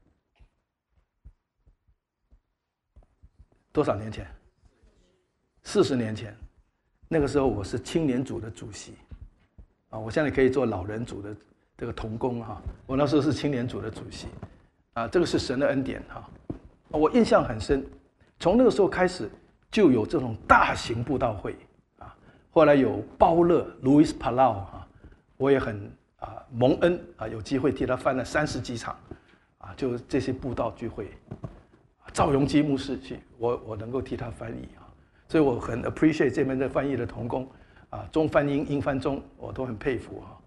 多少年前？四十年前，那个时候我是青年组的主席，啊，我现在可以做老人组的这个同工哈。我那时候是青年组的主席，啊，这个是神的恩典哈。我印象很深，从那个时候开始， 就有这种大型布道会啊。后来有包勒 Luis Palau 啊，我也很啊蒙恩啊，有机会替他翻了三十几场啊，就这些布道聚会。赵荣基牧师去，我我能够替他翻译啊，所以我很 appreciate 这边的翻译的同工啊，中翻英，英翻中，我都很佩服啊。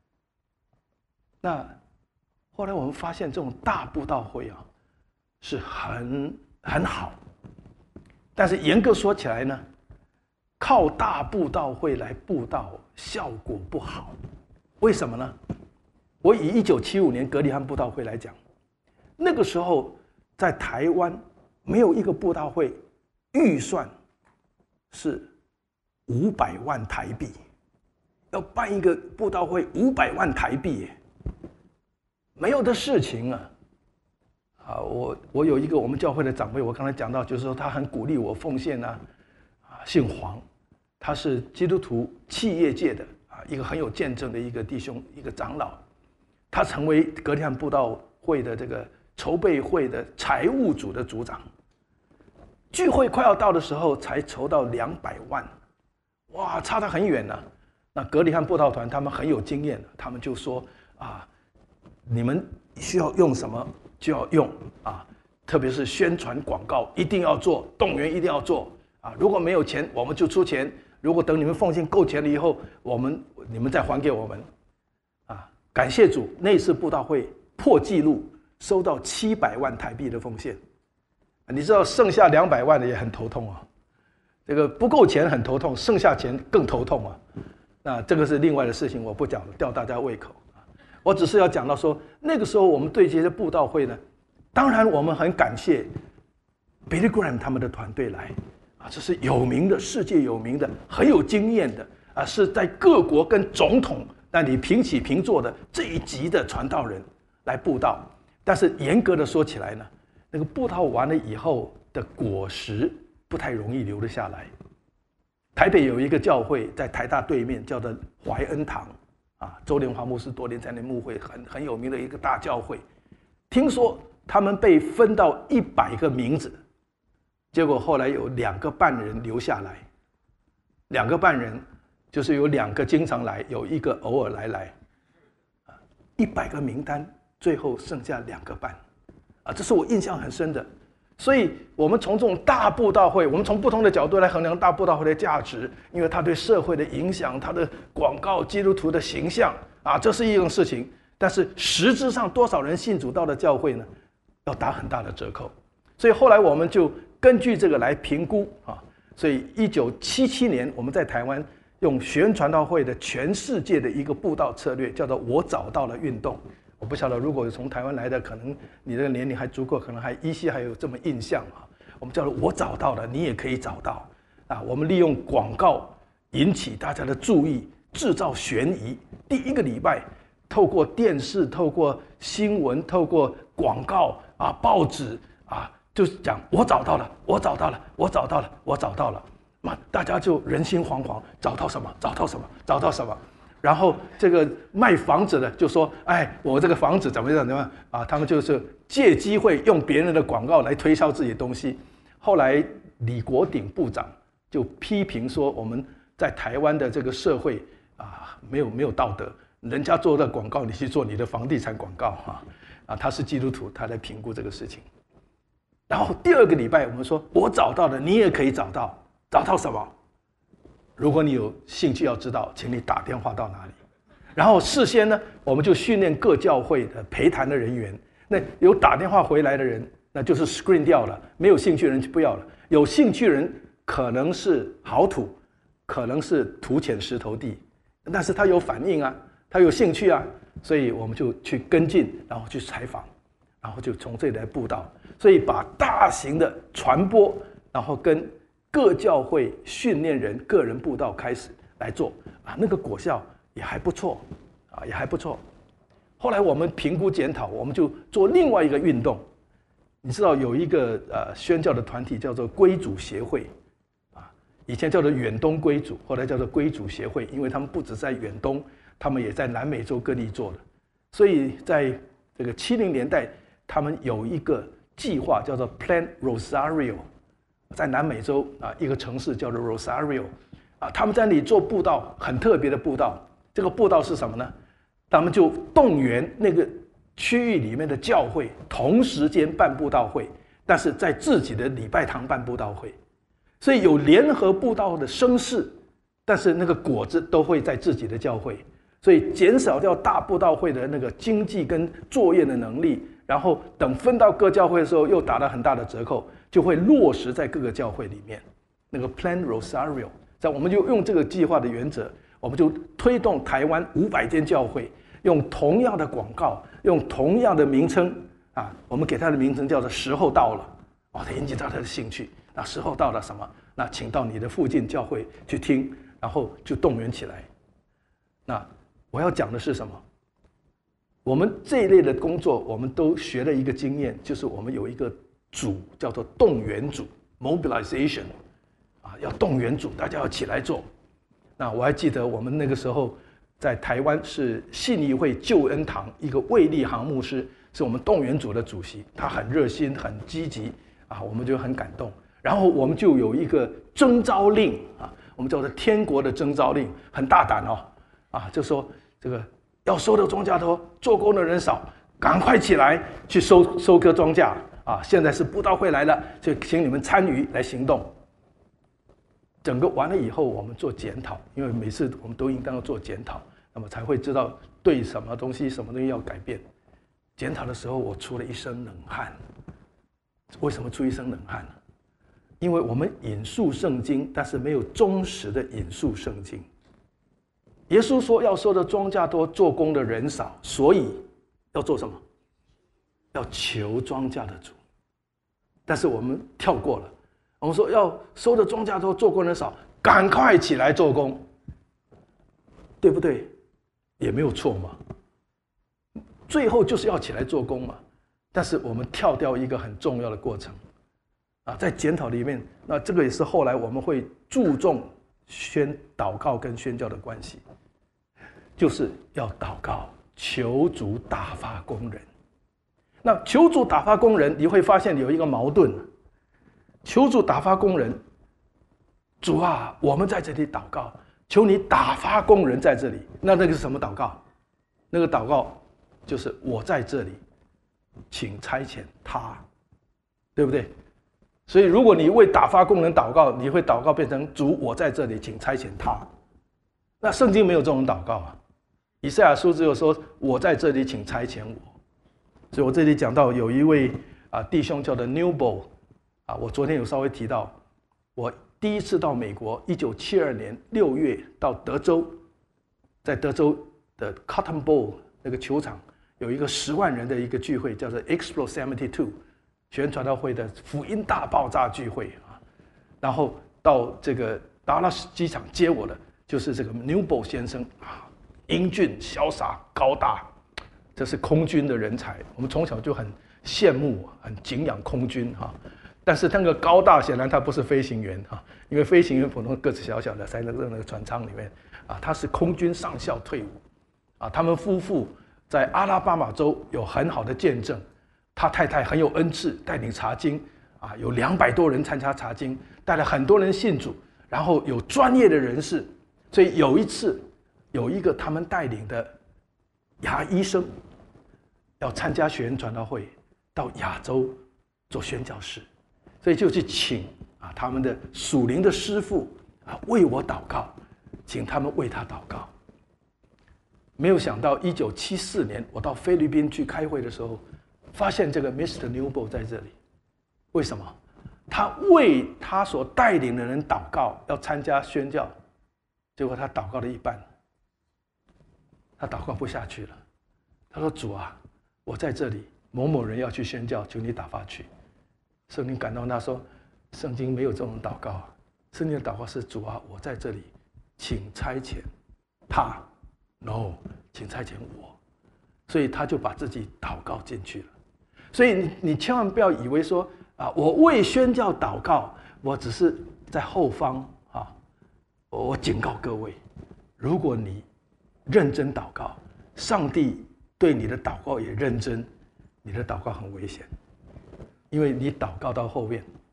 那后来我们发现，这种大布道会啊，是很很好，但是严格说起来呢，靠大布道会来布道效果不好，为什么呢？我以一九七五年格里汉布道会来讲，那个时候。在台湾没有一个布道会预算是五百万台币，要办一个布道会五百万台币耶，没有的事情啊！啊，我我有一个我们教会的长辈，我刚才讲到，就是说他很鼓励我奉献啊，啊，姓黄，他是基督徒企业界的啊一个很有见证的一个弟兄，一个长老，他成为格里汉布道会的这个。筹备会的财务组的组长，聚会快要到的时候才筹到两百万，哇，差得很远呢、啊。那格里汉布道团他们很有经验，他们就说啊，你们需要用什么就要用啊，特别是宣传广告一定要做，动员一定要做啊。如果没有钱，我们就出钱；如果等你们奉献够钱了以后，我们你们再还给我们。啊，感谢主，那次布道会破纪录。收到七百万台币的奉献，你知道剩下两百万的也很头痛啊，这个不够钱很头痛，剩下钱更头痛啊。那这个是另外的事情，我不讲了，吊大家胃口。我只是要讲到说，那个时候我们对这些布道会呢，当然我们很感谢 Billy Graham 他们的团队来啊，这是有名的、世界有名的、很有经验的啊，是在各国跟总统那里平起平坐的这一级的传道人来布道。但是严格的说起来呢，那个布道完了以后的果实不太容易留得下来。台北有一个教会在台大对面，叫做怀恩堂啊，周连华牧师多年在那牧会很很有名的一个大教会。听说他们被分到一百个名字，结果后来有两个半人留下来，两个半人就是有两个经常来，有一个偶尔来来，一百个名单。最后剩下两个半，啊，这是我印象很深的。所以，我们从这种大布道会，我们从不同的角度来衡量大布道会的价值，因为它对社会的影响，它的广告基督徒的形象啊，这是一种事情。但是实质上多少人信主到了教会呢？要打很大的折扣。所以后来我们就根据这个来评估啊。所以一九七七年，我们在台湾用学院传道会的全世界的一个布道策略，叫做“我找到了”运动。我不晓得，如果从台湾来的，可能你这个年龄还足够，可能还依稀还有这么印象啊。我们叫做“我找到了，你也可以找到”啊。我们利用广告引起大家的注意，制造悬疑。第一个礼拜，透过电视、透过新闻、透过广告啊、报纸啊，就是讲我找到了，我找到了，我找到了，我找到了。那大家就人心惶惶，找到什么？找到什么？找到什么？然后这个卖房子的就说：“哎，我这个房子怎么样怎么样啊？”他们就是借机会用别人的广告来推销自己的东西。后来李国鼎部长就批评说，我们在台湾的这个社会啊，没有没有道德，人家做的广告，你去做你的房地产广告啊啊！他是基督徒，他来评估这个事情。然后第二个礼拜，我们说我找到了，你也可以找到，找到什么？如果你有兴趣要知道，请你打电话到哪里。然后事先呢，我们就训练各教会的陪谈的人员。那有打电话回来的人，那就是 screen 掉了；没有兴趣的人就不要了。有兴趣的人可能是好土，可能是土浅石头地，但是他有反应啊，他有兴趣啊，所以我们就去跟进，然后去采访，然后就从这里来布道。所以把大型的传播，然后跟各教会训练人个人布道开始来做啊，那个果效也还不错啊，也还不错。后来我们评估检讨，我们就做另外一个运动。你知道有一个呃宣教的团体叫做归主协会啊，以前叫做远东归主，后来叫做归主协会，因为他们不只在远东，他们也在南美洲各地做的。所以在这个七零年代，他们有一个计划叫做 Plan Rosario。 在南美洲啊一个城市叫做 Rosario， 啊，他们在那里做布道，很特别的布道。这个布道是什么呢？他们就动员那个区域里面的教会同时间办布道会，但是在自己的礼拜堂办布道会，所以有联合布道的声势，但是那个果子都会在自己的教会，所以减少掉大布道会的那个经济跟作业的能力，然后等分到各教会的时候又打了很大的折扣，就会落实在各个教会里面。那个 Plan Rosario， 在我们就用这个计划的原则，我们就推动台湾五百间教会用同样的广告，用同样的名称啊，我们给它的名称叫做时候到了，哦，它引起到他的兴趣。那时候到了什么？那请到你的附近教会去听，然后就动员起来。那我要讲的是什么？我们这一类的工作，我们都学了一个经验，就是我们有一个组叫做动员组 （mobilization）， 啊，要动员组，大家要起来做。那我还记得我们那个时候在台湾是信义会救恩堂一个卫立航牧师，是我们动员组的主席，他很热心，很积极啊，我们就很感动。然后我们就有一个征召令啊，我们叫做天国的征召令，很大胆哦，啊，就说这个要收的庄稼多，做工的人少，赶快起来去收收割庄稼啊！现在是布道会来了，就请你们参与来行动。整个完了以后，我们做检讨，因为每次我们都应当要做检讨，那么才会知道对什么东西、什么东西要改变。检讨的时候，我出了一身冷汗。为什么出一身冷汗呢？因为我们引述圣经，但是没有忠实的引述圣经。耶稣说要收的庄稼多，做工的人少，所以要做什么？要求庄稼的主。但是我们跳过了，我们说要收的庄稼多，做工人少，赶快起来做工，对不对？也没有错嘛。最后就是要起来做工嘛。但是我们跳掉一个很重要的过程。啊，在检讨里面，那这个也是后来我们会注重宣祷告跟宣教的关系，就是要祷告，求主打发工人。那求主打发工人，你会发现有一个矛盾：求主打发工人，主啊，我们在这里祷告，求你打发工人在这里。那那个是什么祷告？那个祷告就是我在这里，请差遣他，对不对？所以，如果你为打发工人祷告，你会祷告变成主，我在这里，请差遣他。那圣经没有这种祷告啊。以赛亚书只有说我在这里，请差遣我。所以我这里讲到有一位啊弟兄叫做 Newbold 啊，我昨天有稍微提到，我第一次到美国，一九七二年六月到德州，在德州的 Cotton Bowl 那个球场有一个十万人的一个聚会，叫做 Expo seventy-two。全传道会的福音大爆炸聚会啊，然后到这个达拉斯机场接我的就是这个 Newbold 先生啊，英俊潇洒高大，这是空军的人才，我们从小就很羡慕很敬仰空军哈。但是那个高大显然他不是飞行员哈，因为飞行员普通个子小小的，在那个那个船舱里面啊，他是空军上校退伍啊，他们夫妇在阿拉巴马州有很好的见证。他太太很有恩赐，带领查经啊，有两百多人参加查经，带了很多人信主，然后有专业的人士。所以有一次，有一个他们带领的牙医生要参加学员传道会，到亚洲做宣教士，所以就去请啊他们的属灵的师父啊为我祷告，请他们为他祷告。没有想到，一九七四年我到菲律宾去开会的时候。发现这个 Mister Newbold 在这里，为什么？他为他所带领的人祷告，要参加宣教，结果他祷告了一半，他祷告不下去了。他说：“主啊，我在这里，某某人要去宣教，求你打发去。”圣灵感动他说：“圣经没有这种祷告，圣经的祷告是主啊，我在这里，请差遣他 ，no， 请差遣我。”所以他就把自己祷告进去了。所以你你千万不要以为说啊，我为宣教祷告，我只是在后方啊。我警告各位，如果你认真祷告，上帝对你的祷告也认真，你的祷告很危险，因为你祷告到后面，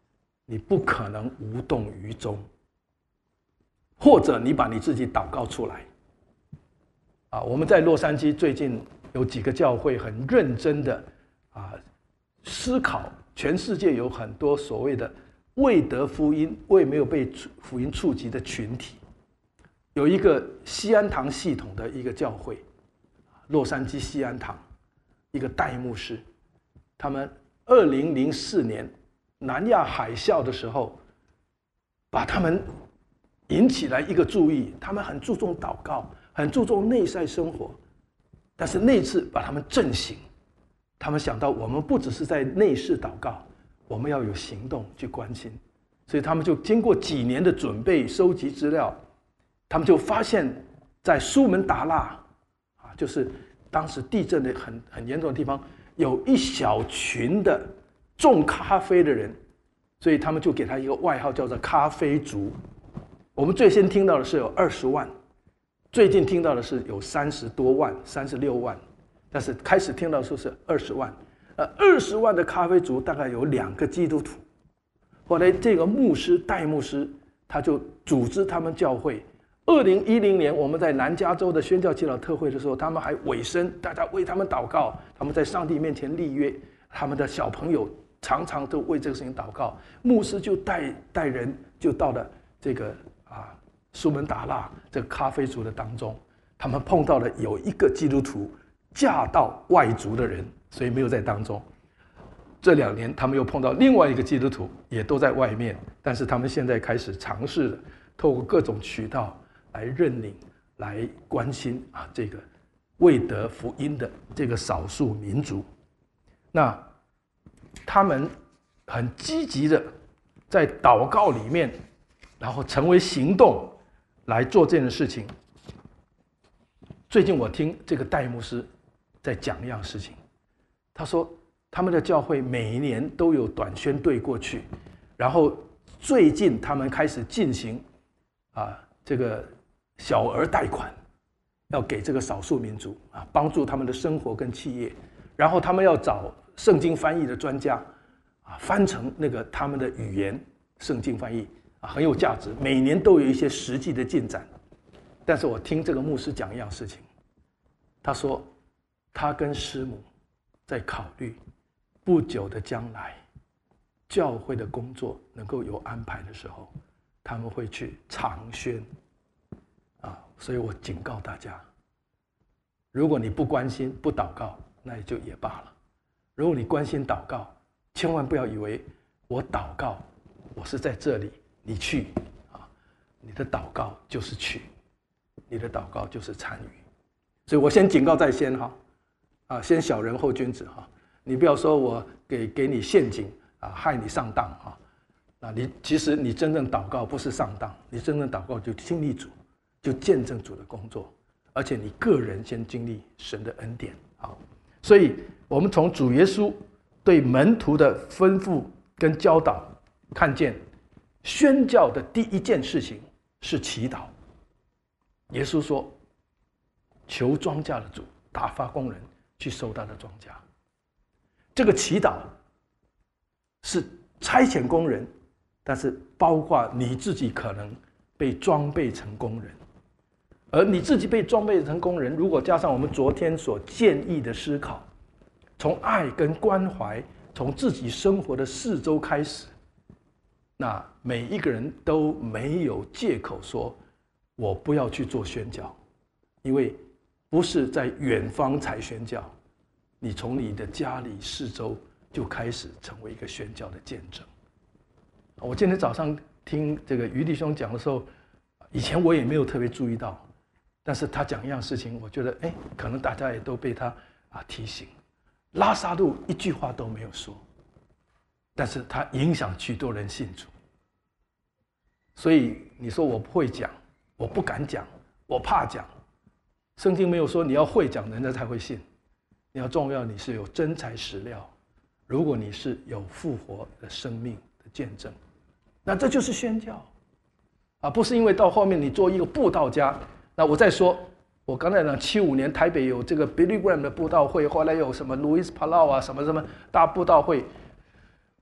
你不可能无动于衷，或者你把你自己祷告出来。啊，我们在洛杉矶最近有几个教会很认真的啊思考，全世界有很多所谓的未得福音、未没有被福音触及的群体。有一个西安堂系统的一个教会，洛杉矶西安堂，一个戴牧师，他们二零零四年南亚海啸的时候，把他们引起来一个注意，他们很注重祷告，很注重内在生活，但是那次把他们震醒，他们想到我们不只是在内室祷告，我们要有行动去关心，所以他们就经过几年的准备、收集资料，他们就发现，在苏门答腊啊，就是当时地震的很很严重的地方，有一小群的种咖啡的人，所以他们就给他一个外号叫做咖啡族。我们最先听到的是有二十万，最近听到的是有三十多万、三十六万，但是开始听到说是二十万。呃，二十万的咖啡族大概有两个基督徒。后来这个牧师戴牧师他就组织他们教会。二零一零年我们在南加州的宣教祈祷特会的时候，他们还委身，大家为他们祷告，他们在上帝面前立约，他们的小朋友常常都为这个事情祷告。牧师就带带人就到了这个啊苏门答腊这个咖啡族的当中，他们碰到了有一个基督徒嫁到外族的人，所以没有在当中。这两年他们又碰到另外一个基督徒，也都在外面，但是他们现在开始尝试了透过各种渠道来认领、来关心啊这个未得福音的这个少数民族。那他们很积极的在祷告里面，然后成为行动来做这件事情。最近我听这个戴牧师在讲一样事情，他说他们的教会每一年都有短宣队过去，然后最近他们开始进行啊这个小额贷款，要给这个少数民族啊帮助他们的生活跟企业，然后他们要找圣经翻译的专家啊翻成那个他们的语言，圣经翻译啊很有价值，每年都有一些实际的进展。但是我听这个牧师讲一样事情，他说他跟师母在考虑不久的将来教会的工作能够有安排的时候，他们会去长宣啊，所以我警告大家，如果你不关心不祷告，那也就也罢了；如果你关心祷告，千万不要以为我祷告我是在这里，你去啊，你的祷告就是去，你的祷告就是参与。所以我先警告在先哈，啊，先小人后君子哈，你不要说我给给你陷阱啊，害你上当哈。那你其实你真正祷告不是上当，你真正祷告就经历主，就见证主的工作，而且你个人先经历神的恩典。好，所以我们从主耶稣对门徒的吩咐跟教导，看见宣教的第一件事情是祈祷。耶稣说：“求庄稼的主打发工人去收他的庄稼。”这个祈祷是差遣工人，但是包括你自己可能被装备成工人，而你自己被装备成工人，如果加上我们昨天所建议的思考，从爱跟关怀，从自己生活的四周开始，那每一个人都没有借口说我不要去做宣教，因为不是在远方才宣教，你从你的家里四周就开始成为一个宣教的见证。我今天早上听这个余弟兄讲的时候，以前我也没有特别注意到，但是他讲一样事情，我觉得哎，可能大家也都被他啊提醒。拉撒路一句话都没有说，但是他影响许多人信主。所以你说我不会讲，我不敢讲，我怕讲，圣经没有说你要会讲人家才会信，你要重要你是有真材实料，如果你是有复活的生命的见证，那这就是宣教啊，不是因为到后面你做一个布道家。那我再说，我刚才讲七五年台北有这个 Billy Graham 的布道会，后来有什么 Louis Palau 啊，什么什么大布道会。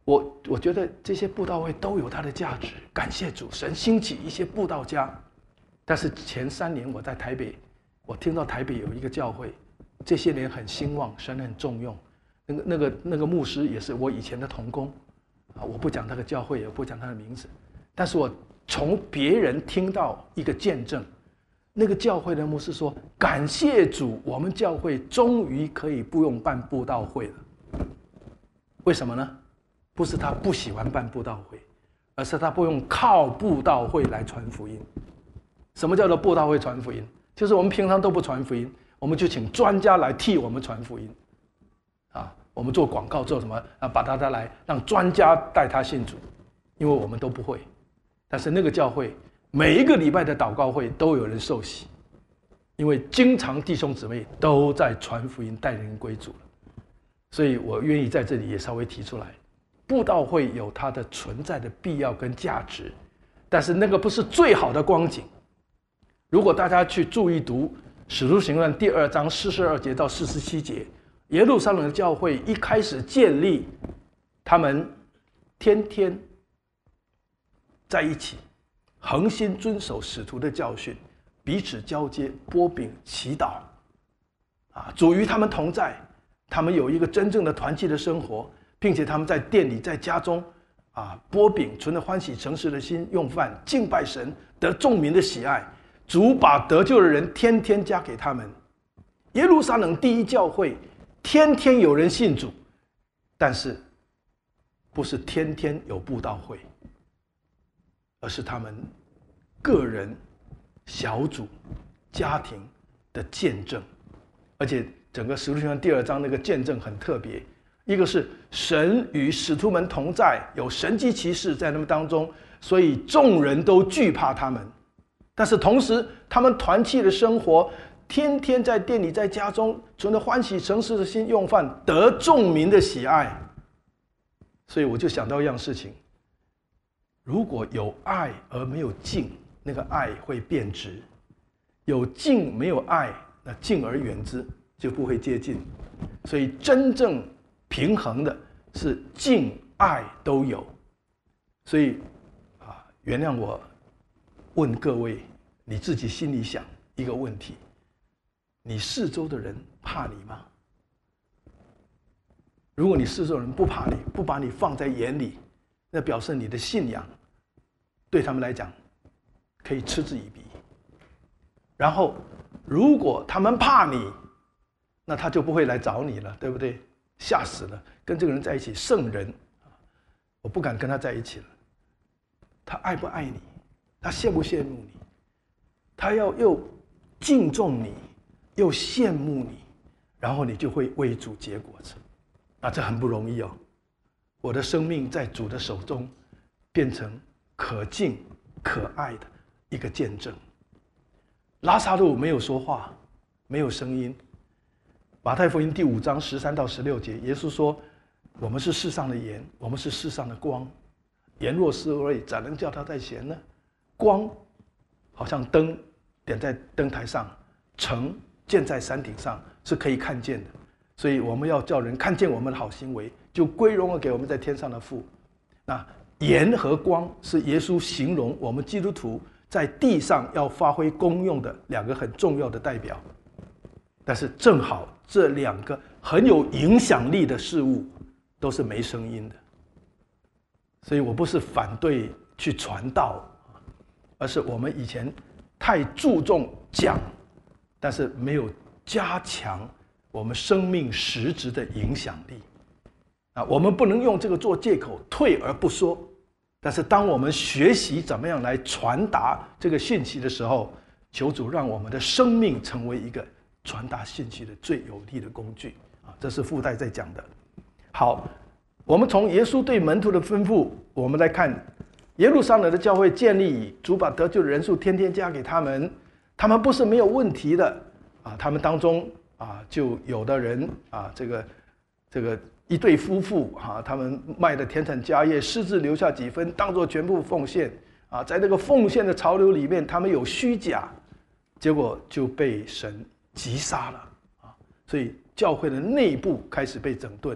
我我觉得这些布道会都有它的价值，感谢主，神兴起一些布道家。但是前三年我在台北，我听到台北有一个教会，这些年很兴旺，神很重用。那个那个那个牧师也是我以前的同工，啊，我不讲那个教会，也不讲他的名字，但是我从别人听到一个见证，那个教会的牧师说：“感谢主，我们教会终于可以不用办布道会了。”为什么呢？不是他不喜欢办布道会，而是他不用靠布道会来传福音。什么叫做布道会传福音？就是我们平常都不传福音，我们就请专家来替我们传福音。啊，我们做广告做什么啊？把他带来，让专家带他信主，因为我们都不会。但是那个教会每一个礼拜的祷告会都有人受洗，因为经常弟兄姊妹都在传福音，带人归主了。所以我愿意在这里也稍微提出来。布道会有它的存在的必要跟价值，但是那个不是最好的光景。如果大家去注意读《使徒行传》第二章四十二节到四十七节，耶路撒冷的教会一开始建立，他们天天在一起，恒心遵守使徒的教训，彼此交接，擘饼祈祷，啊，主与他们同在，他们有一个真正的团契的生活。并且他们在店里，在家中，啊，擘饼，存着欢喜诚实的心用饭，敬拜神，得众民的喜爱。主把得救的人天天加给他们。耶路撒冷第一教会，天天有人信主，但是不是天天有布道会，而是他们个人、小组、家庭的见证。而且整个使徒行传第二章那个见证很特别。一个是神与使徒们同在，有神迹奇事在他们当中，所以众人都惧怕他们。但是同时，他们团契的生活，天天在店里，在家中，存着欢喜诚实的心用饭，得众民的喜爱。所以我就想到一样事情：如果有爱而没有敬，那个爱会变质；有敬没有爱，那敬而远之，就不会接近。所以真正平衡的是敬爱都有。所以啊，原谅我问各位，你自己心里想一个问题：你四周的人怕你吗？如果你四周人不怕你，不把你放在眼里，那表示你的信仰对他们来讲可以嗤之以鼻。然后如果他们怕你，那他就不会来找你了，对不对？吓死了，跟这个人在一起，圣人，我不敢跟他在一起了。他爱不爱你？他羡不羡慕你？他要又敬重你，又羡慕你，然后你就会为主结果子。啊，这很不容易哦。我的生命在主的手中，变成可敬可爱的一个见证。拉撒路没有说话，没有声音。马太福音第五章十三到十六节，耶稣说：“我们是世上的盐，我们是世上的光。盐若失味，怎能叫它再咸呢？光好像灯点在灯台上，城建在山顶上，是可以看见的。所以我们要叫人看见我们的好行为，就归荣耀给我们在天上的父。”那盐和光是耶稣形容我们基督徒在地上要发挥功用的两个很重要的代表。但是正好这两个很有影响力的事物都是没声音的，所以我不是反对去传道，而是我们以前太注重讲，但是没有加强我们生命实质的影响力。啊，我们不能用这个做借口退而不说，但是当我们学习怎么样来传达这个讯息的时候，求主让我们的生命成为一个传达信息的最有力的工具啊，这是附带在讲的。好，我们从耶稣对门徒的吩咐，我们来看耶路撒冷的教会建立，主把得救的人数天天加给他们，他们不是没有问题的啊，他们当中啊就有的人啊，这个这个一对夫妇啊，他们卖的田产家业，私自留下几分当作全部奉献啊，在这个奉献的潮流里面，他们有虚假，结果就被神击杀了啊！所以教会的内部开始被整顿。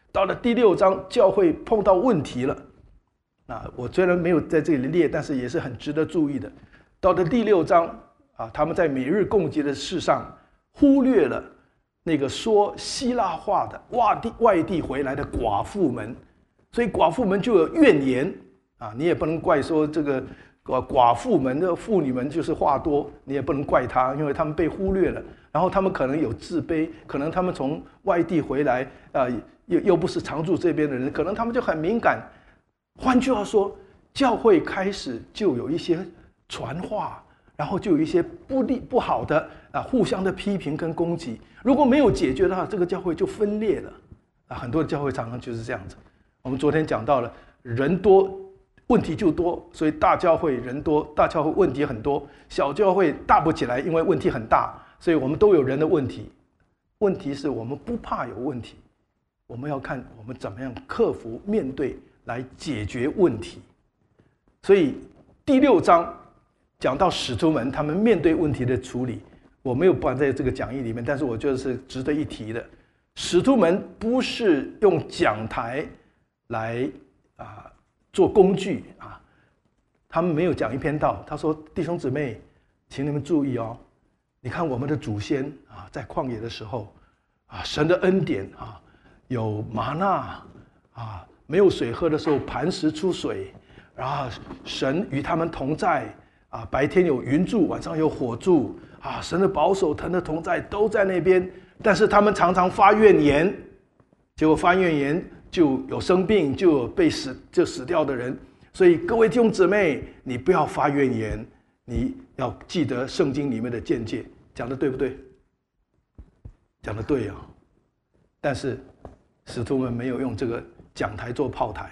到了第六章，教会碰到问题了。那我虽然没有在这里列，但是也是很值得注意的。到了第六章啊，他们在每日供给的事上忽略了那个说希腊话的外地外地回来的寡妇们，所以寡妇们就有怨言啊。你也不能怪说这个寡妇们的妇女们就是话多，你也不能怪他，因为他们被忽略了。然后他们可能有自卑，可能他们从外地回来啊、呃，又又不是常住这边的人，可能他们就很敏感。换句话说，教会开始就有一些传话，然后就有一些不利不好的啊，互相的批评跟攻击。如果没有解决的话，这个教会就分裂了啊。很多的教会常常就是这样子。我们昨天讲到了，人多问题就多，所以大教会人多，大教会问题很多；小教会大不起来，因为问题很大，所以我们都有人的问题。问题是我们不怕有问题，我们要看我们怎么样克服、面对来解决问题。所以第六章讲到使徒们他们面对问题的处理，我没有办在这个讲义里面，但是我觉得是值得一提的。使徒们不是用讲台来啊做工具啊，他们没有讲一篇道。他说：“弟兄姊妹，请你们注意哦，你看我们的祖先啊，在旷野的时候啊，神的恩典啊，有玛纳啊，没有水喝的时候磐石出水，然后神与他们同在啊，白天有云柱，晚上有火柱啊，神的保守、神的同在都在那边。但是他们常常发怨言，结果发怨言就有生病，就有被死就死掉的人。所以各位弟兄姊妹，你不要发怨言，你要记得圣经里面的见解，讲的对不对？讲的对啊，但是使徒们没有用这个讲台做炮台，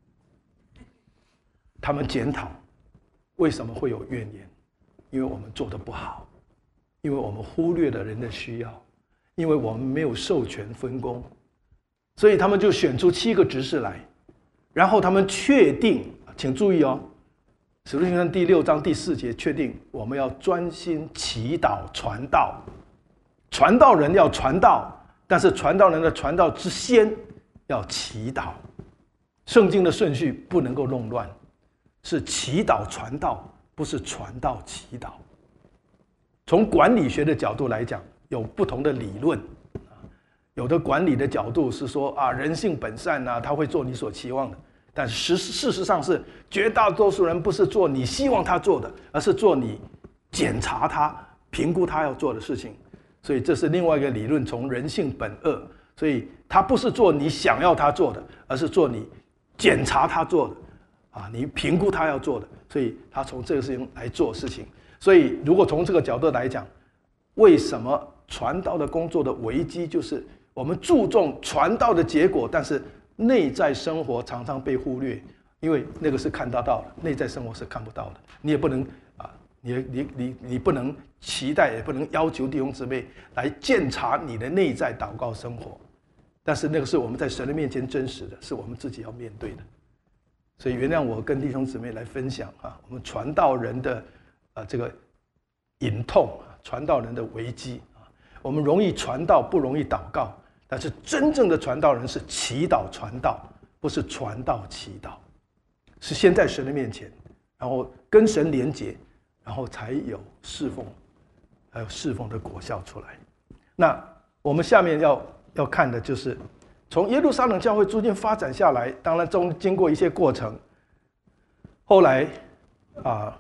他们检讨为什么会有怨言，因为我们做得不好，因为我们忽略了人的需要，因为我们没有授权分工，所以他们就选出七个执事来，然后他们确定，请注意哦，《使徒行传》第六章第四节确定我们要专心祈祷传道，传道人要传道，但是传道人的传道之先要祈祷。圣经的顺序不能够弄乱，是祈祷传道，不是传道祈祷。从管理学的角度来讲，有不同的理论。有的管理的角度是说啊，人性本善啊，他会做你所期望的。但事事实上是，绝大多数人不是做你希望他做的，而是做你检查他、评估他要做的事情。所以这是另外一个理论，从人性本恶。所以他不是做你想要他做的，而是做你检查他做的，啊，你评估他要做的。所以他从这个事情来做事情。所以如果从这个角度来讲，为什么传道的工作的危机就是我们注重传道的结果，但是内在生活常常被忽略，因为那个是看得到的，内在生活是看不到的。你也不能啊，你你你你不能期待，也不能要求弟兄姊妹来检查你的内在祷告生活。但是那个是我们在神的面前真实的，是我们自己要面对的。所以原谅我跟弟兄姊妹来分享啊，我们传道人的啊这个隐痛，传道人的危机啊，我们容易传道，不容易祷告。但是真正的传道人是祈祷传道，不是传道祈祷，是先在神的面前，然后跟神连结，然后才有侍奉，还有侍奉的果效出来。那我们下面要要看的就是从耶路撒冷教会逐渐发展下来，当然中经过一些过程，后来啊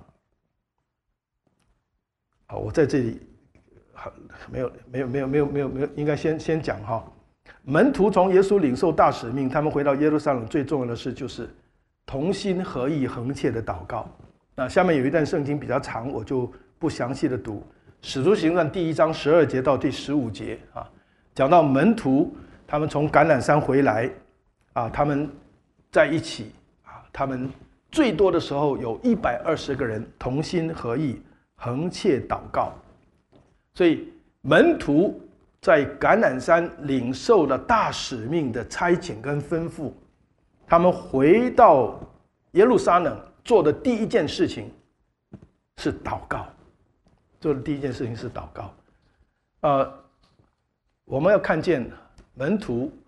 啊，我在这里没有没有没有没有没有没有，应该先先讲哈。门徒从耶稣领受大使命，他们回到耶路撒冷，最重要的事就是同心合意、恒切的祷告。那下面有一段圣经比较长，我就不详细的读。使徒行传第一章十二节到第十五节啊，讲到门徒他们从橄榄山回来啊，他们在一起啊，他们最多的时候有一百二十个人同心合意、恒切祷告。所以门徒在橄榄山领受了大使命的差遣跟吩咐，他们回到耶路撒冷做的第一件事情是祷告，做的第一件事情是祷告。呃，我们要看见门徒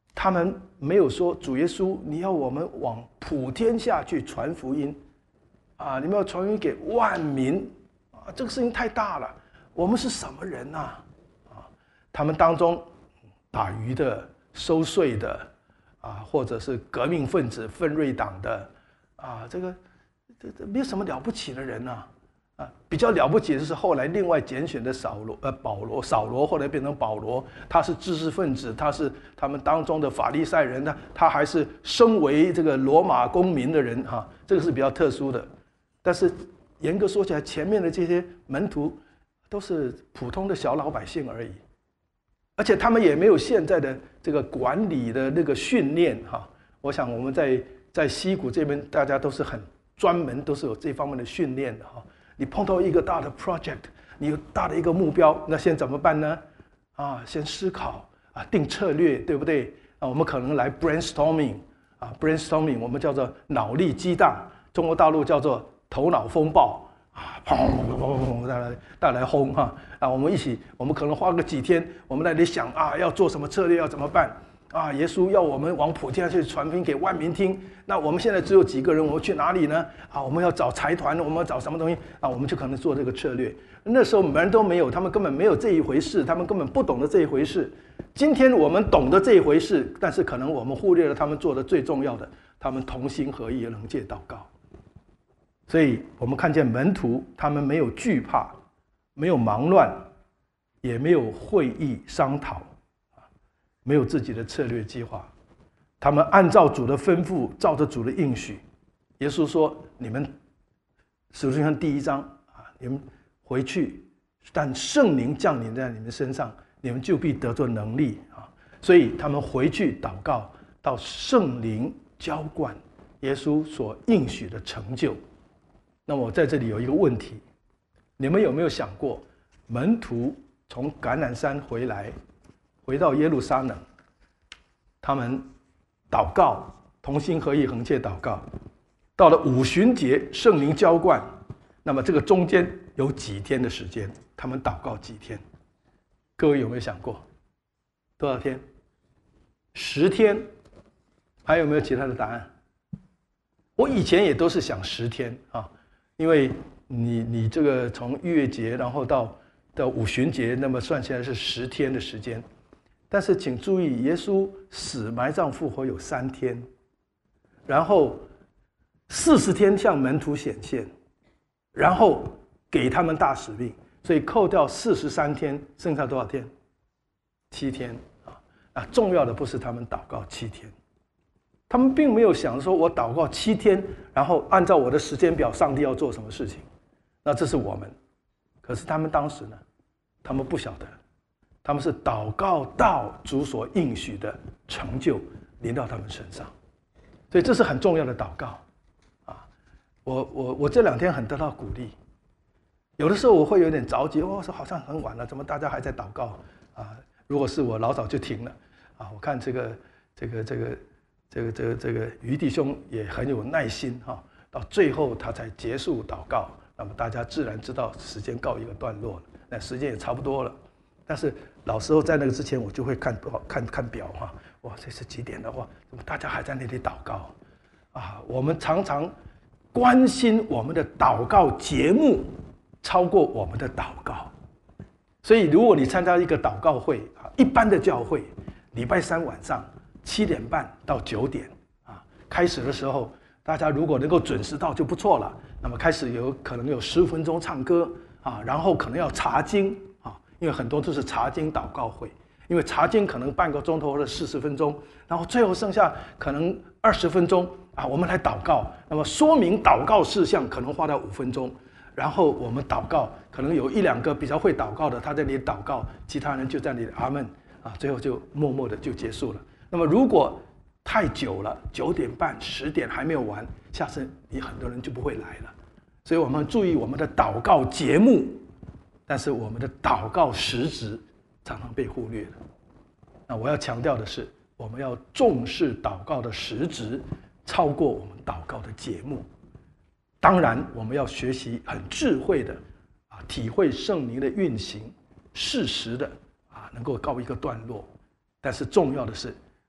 他们没有说主耶稣，你要我们往普天下去传福音，啊，你们要传福音给万民，啊，这个事情太大了。我们是什么人呐？啊，他们当中打鱼的、收税的，啊，或者是革命分子、奋锐党的，啊，这个这这没有什么了不起的人呐。啊，比较了不起的是后来另外拣选的扫罗，呃，保罗，扫罗后来变成保罗，他是知识分子，他是他们当中的法利赛人，他他还是身为这个罗马公民的人哈、啊，这个是比较特殊的。但是严格说起来，前面的这些门徒都是普通的小老百姓而已，而且他们也没有现在的这个管理的那个训练哈、啊。我想我们在在西谷这边，大家都是很专门，都是有这方面的训练的哈。你碰到一个大的 project， 你有大的一个目标，那先怎么办呢？啊，先思考啊，定策略，对不对？啊，我们可能来 brainstorming 啊 ，brainstorming 我们叫做脑力激荡，中国大陆叫做头脑风暴啊，砰砰砰砰砰，带来带来轰哈啊！我们一起，我们可能花个几天，我们来得想啊，要做什么策略，要怎么办？啊，耶稣要我们往普天下去传福音给万民听。那我们现在只有几个人，我们去哪里呢？啊，我们要找财团，我们要找什么东西啊？我们就可能做这个策略。那时候门都没有，他们根本没有这一回事，他们根本不懂得这一回事。今天我们懂得这一回事，但是可能我们忽略了他们做的最重要的，他们同心合意的灵界祷告。所以我们看见门徒，他们没有惧怕，没有忙乱，也没有会议商讨。没有自己的策略计划，他们按照主的吩咐，照着主的应许。耶稣说：“你们，使徒行传第一章啊，你们回去，但圣灵降临在你们身上，你们就必得着能力啊。”所以他们回去祷告，到圣灵浇灌，耶稣所应许的成就。那么我在这里有一个问题，你们有没有想过，门徒从橄榄山回来？回到耶路撒冷，他们祷告，同心合意，恒切祷告。到了五旬节，圣灵浇灌，那么这个中间有几天的时间，他们祷告几天？各位有没有想过？多少天？十天？还有没有其他的答案？我以前也都是想十天啊，因为你你这个从逾越节，然后到到五旬节，那么算起来是十天的时间。但是请注意，耶稣死、埋葬、复活有三天，然后四十天向门徒显现，然后给他们大使命，所以扣掉四十三天，剩下多少天？七天啊！啊，重要的不是他们祷告七天，他们并没有想说我祷告七天，然后按照我的时间表，上帝要做什么事情，那这是我们。可是他们当时呢，他们不晓得。他们是祷告到主所应许的成就临到他们身上，所以这是很重要的祷告啊！我我我这两天很得到鼓励，有的时候我会有点着急，哦，说好像很晚了，怎么大家还在祷告啊？如果是我，老早就停了啊！我看这个这个这个这个这个这个于弟兄也很有耐心哈、啊，到最后他才结束祷告，那么大家自然知道时间告一个段落了，那时间也差不多了。但是老时候在那个之前，我就会看看看表哈，哇，这是几点了？哇，怎么大家还在那里祷告？啊，我们常常关心我们的祷告节目超过我们的祷告，所以如果你参加一个祷告会啊，一般的教会，礼拜三晚上七点半到九点啊，开始的时候，大家如果能够准时到就不错了。那么开始有可能有十分钟唱歌啊，然后可能要查经。因为很多都是查经祷告会，因为查经可能半个钟头或者四十分钟，然后最后剩下可能二十分钟啊，我们来祷告。那么说明祷告事项可能花掉五分钟，然后我们祷告，可能有一两个比较会祷告的，他在那里祷告，其他人就在那里阿们啊，最后就默默的就结束了。那么如果太久了，九点半、十点还没有完，下次你很多人就不会来了。所以我们注意我们的祷告节目。但是我们的祷告实质常常被忽略了。那我要强调的是，我们要重视祷告的实质，超过我们祷告的节目。当然，我们要学习很智慧的啊，体会圣灵的运行，适时的啊，能够告一个段落。但是重要的是，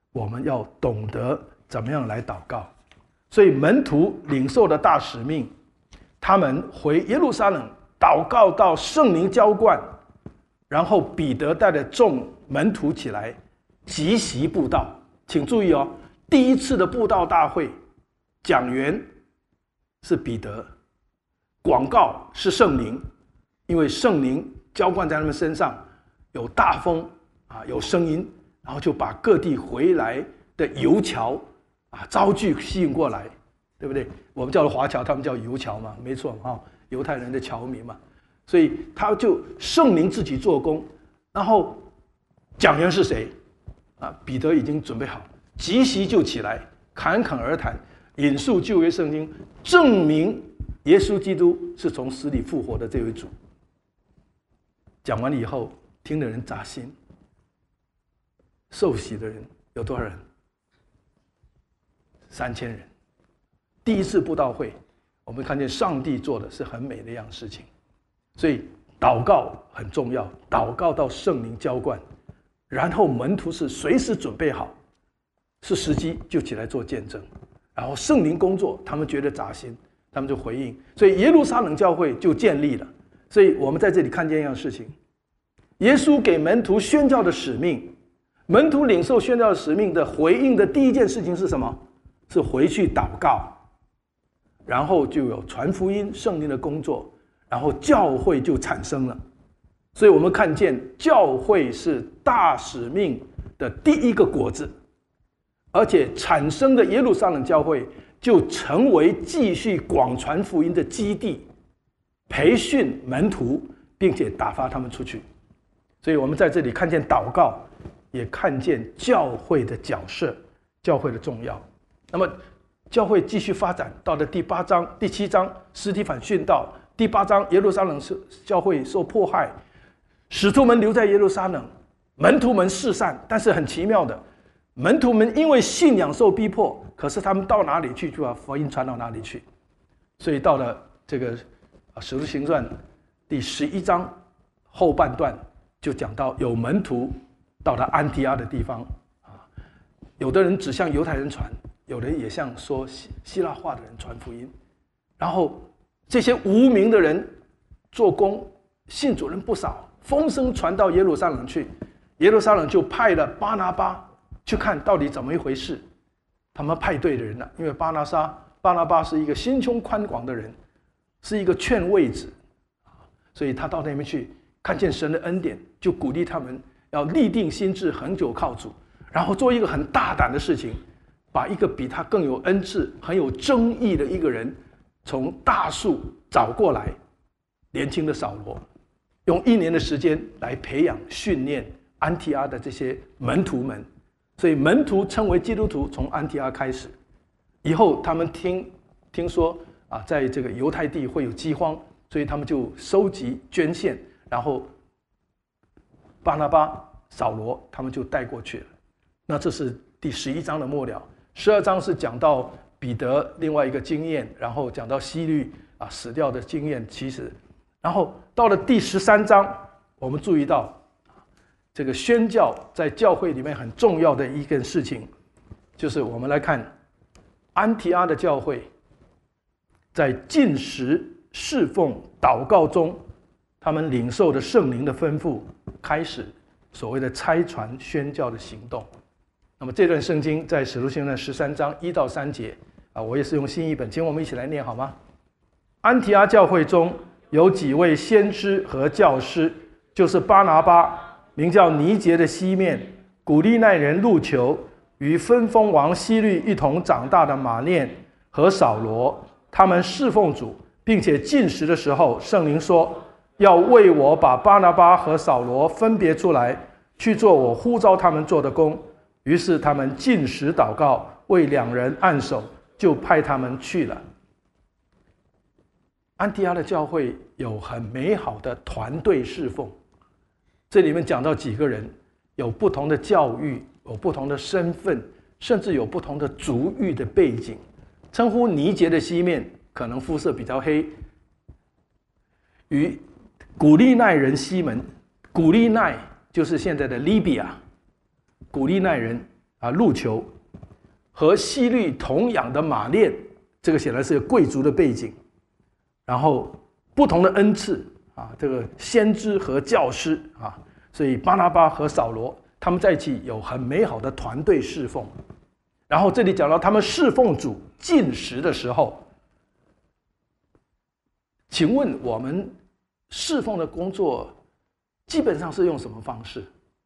我们要懂得怎么样来祷告。所以门徒领受的大使命，他们回耶路撒冷祷告到圣灵浇灌，然后彼得带着众门徒起来集席布道。请注意哦，第一次的布道大会，讲员是彼得，广告是圣灵，因为圣灵浇灌在他们身上，有大风啊，有声音，然后就把各地回来的游侨啊招聚吸引过来，对不对？我们叫华侨，他们叫游侨嘛，没错啊，犹太人的侨民嘛。所以他就圣灵自己做工，然后讲员是谁啊？彼得已经准备好，即席就起来，侃侃而谈，引述旧约圣经，证明耶稣基督是从死里复活的这位主。讲完了以后，听的人扎心。受洗的人有多少人？三千人。第一次布道会，我们看见上帝做的是很美的一样事情。所以祷告很重要，祷告到圣灵浇灌，然后门徒是随时准备好，是时机就起来做见证，然后圣灵工作，他们觉得扎心，他们就回应，所以耶路撒冷教会就建立了。所以我们在这里看见一样事情，耶稣给门徒宣教的使命，门徒领受宣教的使命的回应的第一件事情是什么？是回去祷告，然后就有传福音圣灵的工作，然后教会就产生了。所以我们看见教会是大使命的第一个果子，而且产生的耶路撒冷教会就成为继续广传福音的基地，培训门徒，并且打发他们出去。所以我们在这里看见祷告，也看见教会的角色，教会的重要。那么教会继续发展到了第八章、第七章，司提反殉道；第八章，耶路撒冷教会受迫害，使徒们留在耶路撒冷，门徒们四散。但是很奇妙的，门徒们因为信仰受逼迫，可是他们到哪里去就把福音传到哪里去。所以到了这个《使徒行传》第十一章后半段，就讲到有门徒到了安提阿的地方，有的人只向犹太人传，有人也向说希腊话的人传福音。然后这些无名的人做工，信主人不少，风声传到耶路撒冷去，耶路撒冷就派了巴拿巴去看到底怎么一回事。他们派对的人了，因为巴拿撒巴拿巴是一个心胸宽广的人，是一个劝慰子，所以他到那边去看见神的恩典，就鼓励他们要立定心志，恒久靠主，然后做一个很大胆的事情，把一个比他更有恩赐、很有争议的一个人从大树找过来，年轻的扫罗，用一年的时间来培养训练安提阿的这些门徒们。所以门徒称为基督徒从安提阿开始。以后他们听听说啊，在这个犹太地会有饥荒，所以他们就收集捐献，然后巴拿巴、扫罗他们就带过去了。那这是第十一章的末了。十二章是讲到彼得另外一个经验，然后讲到希律啊死掉的经验。其实，然后到了第十三章，我们注意到这个宣教在教会里面很重要的一件事情，就是我们来看安提阿的教会在禁食、侍奉、祷告中，他们领受的圣灵的吩咐，开始所谓的差传宣教的行动。那么这段圣经在使徒行传十三章一到三节啊，我也是用新译本，请我们一起来念好吗？安提阿教会中有几位先知和教师，就是巴拿巴，名叫尼结的西面，古利奈人路求，与分封王希律一同长大的马念和扫罗，他们侍奉主，并且禁食的时候，圣灵说要为我把巴拿巴和扫罗分别出来，去做我呼召他们做的工。于是他们禁食祷告，为两人按手，就派他们去了。安提阿的教会有很美好的团队侍奉，这里面讲到几个人，有不同的教育，有不同的身份，甚至有不同的族裔的背景。称呼尼结的西面，可能肤色比较黑，与古利奈人西门，古利奈就是现在的利比亚，古利奈人啊鹿球，和西律同养的马链，这个显然是有贵族的背景。然后不同的恩赐啊，这个先知和教师啊，所以巴拿巴和扫罗他们在一起有很美好的团队侍奉。然后这里讲到他们侍奉主进食的时候，请问我们侍奉的工作基本上是用什么方式？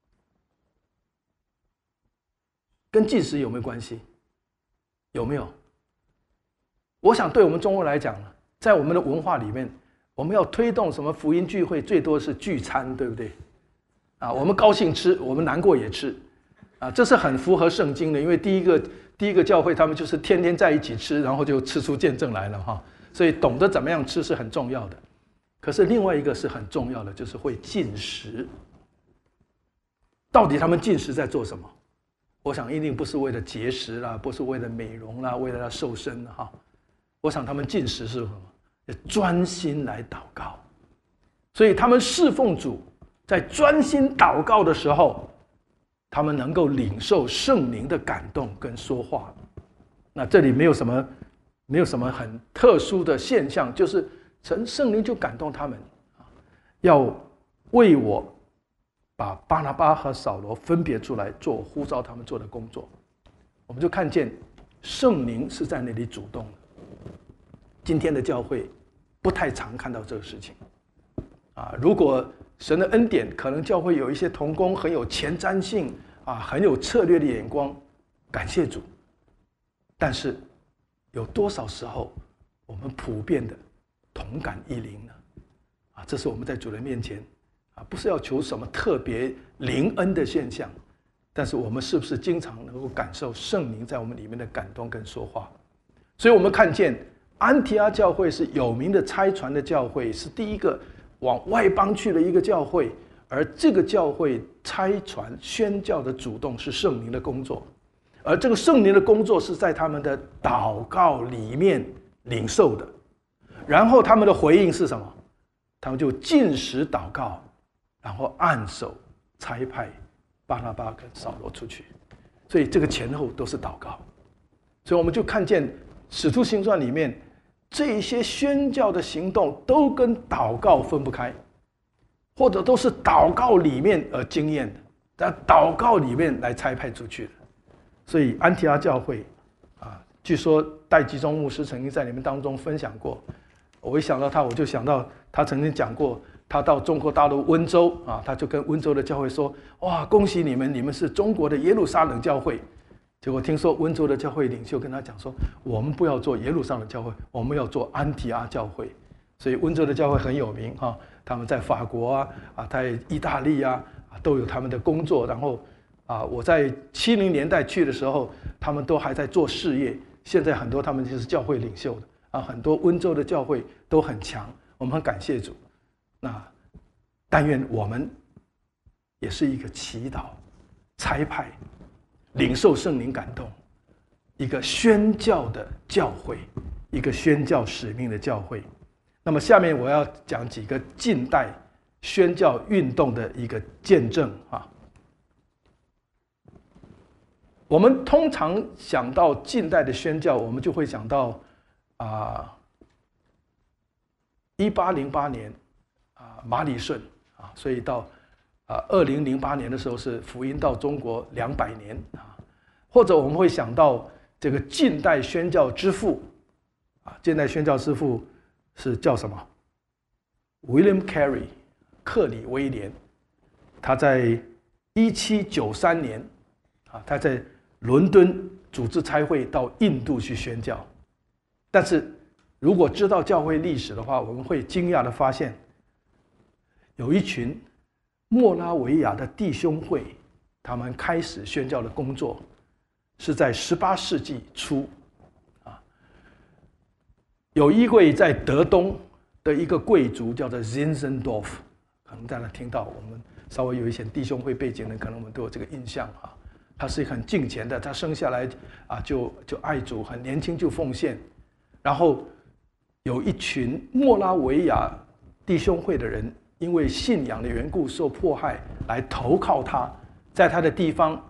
跟进食有没有关系？有没有？我想对我们中国来讲，在我们的文化里面，我们要推动什么福音聚会，最多是聚餐，对不对？啊，我们高兴吃，我们难过也吃，啊，这是很符合圣经的。因为第一个第一个教会，他们就是天天在一起吃，然后就吃出见证来了哈。所以懂得怎么样吃是很重要的。可是另外一个是很重要的，就是会进食。到底他们进食在做什么？我想一定不是为了节食啦，不是为了美容啦，为了要瘦身哈。我想他们进食是什么？专心来祷告。所以他们侍奉主，在专心祷告的时候，他们能够领受圣灵的感动跟说话。那这里没有什么，没有什么很特殊的现象，就是神圣灵就感动他们，要为我把巴拿巴和扫罗分别出来做呼召他们做的工作。我们就看见圣灵是在那里主动的。今天的教会不太常看到这个事情啊。如果神的恩典，可能教会有一些同工很有前瞻性啊，很有策略的眼光，感谢主。但是有多少时候我们普遍的同感一灵呢？啊，这是我们在主人面前啊，不是要求什么特别灵恩的现象，但是我们是不是经常能够感受圣灵在我们里面的感动跟说话？所以我们看见安提阿教会是有名的差传的教会，是第一个往外邦去的一个教会，而这个教会差传宣教的主动是圣灵的工作，而这个圣灵的工作是在他们的祷告里面领受的。然后他们的回应是什么？他们就禁食祷告，然后按手差派巴拿巴跟扫罗出去。所以这个前后都是祷告。所以我们就看见使徒行传里面这些宣教的行动都跟祷告分不开，或者都是祷告里面而经验的，在祷告里面来差派出去的。所以安提阿教会啊，据说戴基宗牧师曾经在你们当中分享过。我一想到他，我就想到他曾经讲过，他到中国大陆温州啊，他就跟温州的教会说：“哇，恭喜你们，你们是中国的耶路撒冷教会。”结果听说温州的教会领袖跟他讲说：“我们不要做耶路撒冷教会，我们要做安提阿教会。”所以温州的教会很有名哈，他们在法国啊啊，在意大利啊都有他们的工作。然后啊，我在七零年代去的时候，他们都还在做事业。现在很多他们就是教会领袖的啊，很多温州的教会都很强，我们很感谢主。那但愿我们也是一个祈祷、差派、领受圣灵感动，一个宣教的教会，一个宣教使命的教会。那么下面我要讲几个近代宣教运动的一个见证啊。我们通常想到近代的宣教，我们就会想到啊，一八零八年啊，马礼顺啊，所以到啊二零零八年的时候是福音到中国两百年啊，或者我们会想到这个近代宣教之父啊，近代宣教之父是叫什么 ？William Carey， 克里威廉，他在一七九三年啊，他在伦敦组织差会到印度去宣教。但是如果知道教会历史的话，我们会惊讶的发现，有一群莫拉维亚的弟兄会，他们开始宣教的工作是在十八世纪初啊，有一位在德东的一个贵族叫做 Zinzendorf， 可能大家听到，我们稍微有一些弟兄会背景的，可能我们都有这个印象啊。他是很敬虔的，他生下来啊就就爱主，很年轻就奉献。然后有一群莫拉维亚弟兄会的人，因为信仰的缘故受迫害，来投靠他，在他的地方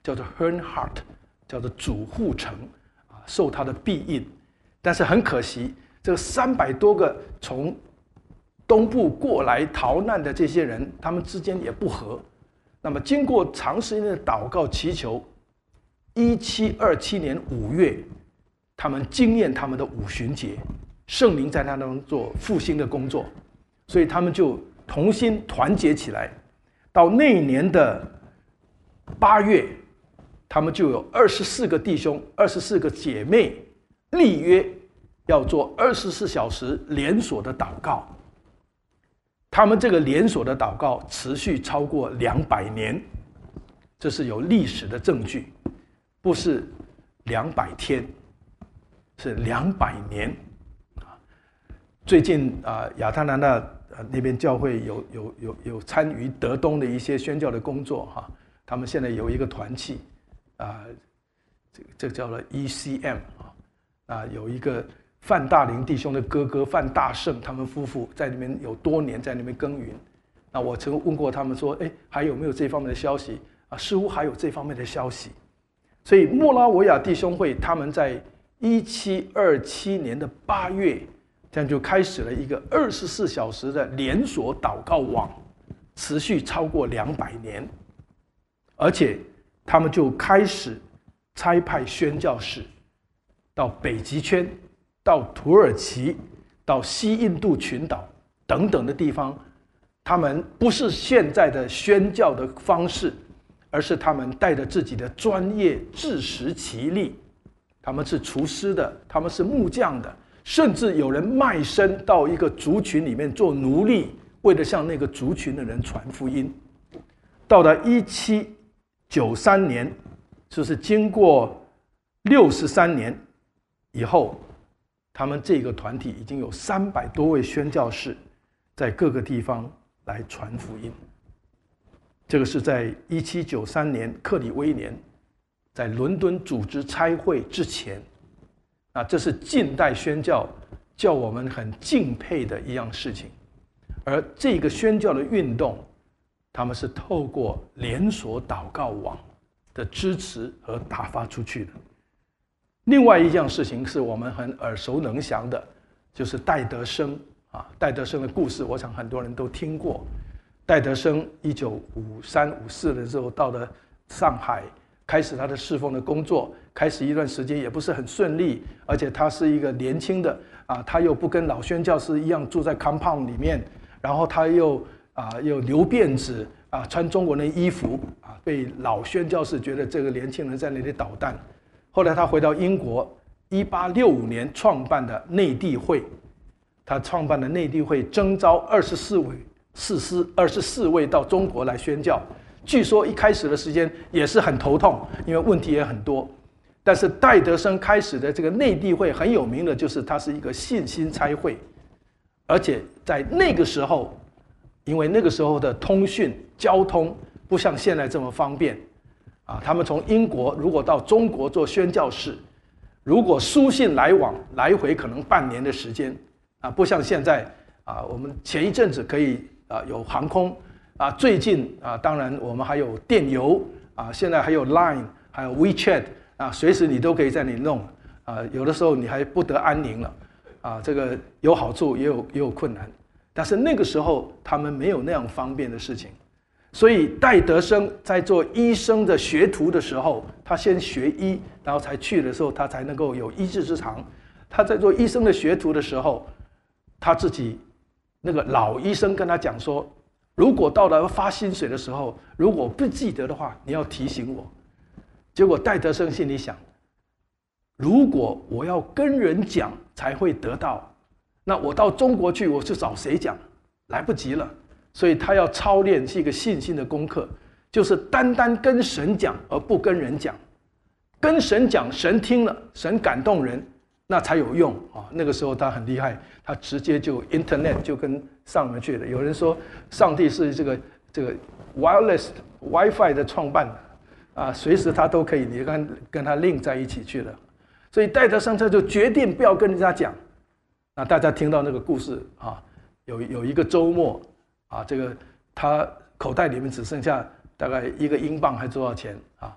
叫做 Herrnhut， 叫做主护城啊，受他的庇荫。但是很可惜，这三百多个从东部过来逃难的这些人，他们之间也不和。那么经过长时间的祷告祈求，一七二七年五月，他们经验他们的五旬节，圣灵在他当中做复兴的工作，所以他们就同心团结起来。到那一年的八月，他们就有二十四个弟兄、二十四个姐妹立约，要做二十四小时连锁的祷告。他们这个连锁的祷告持续超过两百年，这是有历史的证据，不是两百天，是两百年。最近啊，亚特兰大那边教会有有有有参与德东的一些宣教的工作哈，他们现在有一个团契啊，这这叫做 E C M 啊，啊有一个范大林弟兄的哥哥范大胜，他们夫妇在那边有多年在那边耕耘。那我曾问过他们说，哎，还有没有这方面的消息啊？似乎还有这方面的消息。所以莫拉维亚弟兄会他们在一七二七年的八月，这样就开始了一个二十四小时的连锁祷告网，持续超过两百年，而且他们就开始差派宣教士到北极圈、到土耳其、到西印度群岛等等的地方。他们不是现在的宣教的方式，而是他们带着自己的专业自食其力。他们是厨师的，他们是木匠的，甚至有人卖身到一个族群里面做奴隶，为了向那个族群的人传福音。到了一七九三年，就是经过六十三年以后，他们这个团体已经有三百多位宣教士在各个地方来传福音。这个是在一七九三年克里威年在伦敦组织差会之前，啊，这是近代宣教叫我们很敬佩的一样事情。而这个宣教的运动，他们是透过连锁祷告网的支持而打发出去的。另外一件事情是我们很耳熟能详的，就是戴德生啊，戴德生的故事，我想很多人都听过。戴德生一九五三五四的时候到了上海，开始他的侍奉的工作，开始一段时间也不是很顺利，而且他是一个年轻的啊，他又不跟老宣教士一样住在 compound 里面，然后他又啊又留辫子啊，穿中国人的衣服啊，被老宣教士觉得这个年轻人在那里捣蛋。后来他回到英国，一八六五年创办的内地会，他创办的内地会征召二十四位士师，二十四位到中国来宣教。据说一开始的时间也是很头痛，因为问题也很多。但是戴德生开始的这个内地会很有名的就是它是一个信心差会，而且在那个时候，因为那个时候的通讯交通不像现在这么方便。啊，他们从英国如果到中国做宣教士，如果书信来往，来回可能半年的时间啊，不像现在啊，我们前一阵子可以啊有航空啊，最近啊，当然我们还有电邮啊，现在还有 Line， 还有 WeChat 啊，随时你都可以在那里弄啊，有的时候你还不得安宁了啊，这个有好处也有也有困难，但是那个时候他们没有那样方便的事情。所以戴德生在做医生的学徒的时候，他先学医，然后才去的时候，他才能够有医治之长。他在做医生的学徒的时候，他自己那个老医生跟他讲说，如果到了发薪水的时候，如果不记得的话，你要提醒我。结果戴德生心里想，如果我要跟人讲才会得到，那我到中国去，我去找谁讲？来不及了。所以他要操练是一个信心的功课，就是单单跟神讲而不跟人讲。跟神讲，神听了，神感动人，那才有用啊！那个时候他很厉害，他直接就 Internet 就跟上面去了。有人说上帝是这个这个 wireless WiFi 的创办啊，随时他都可以你跟跟他 link 在一起去了。所以戴德生他就决定不要跟人家讲。那大家听到那个故事啊，有有一个周末。啊，这个他口袋里面只剩下大概一个英镑还多少钱啊？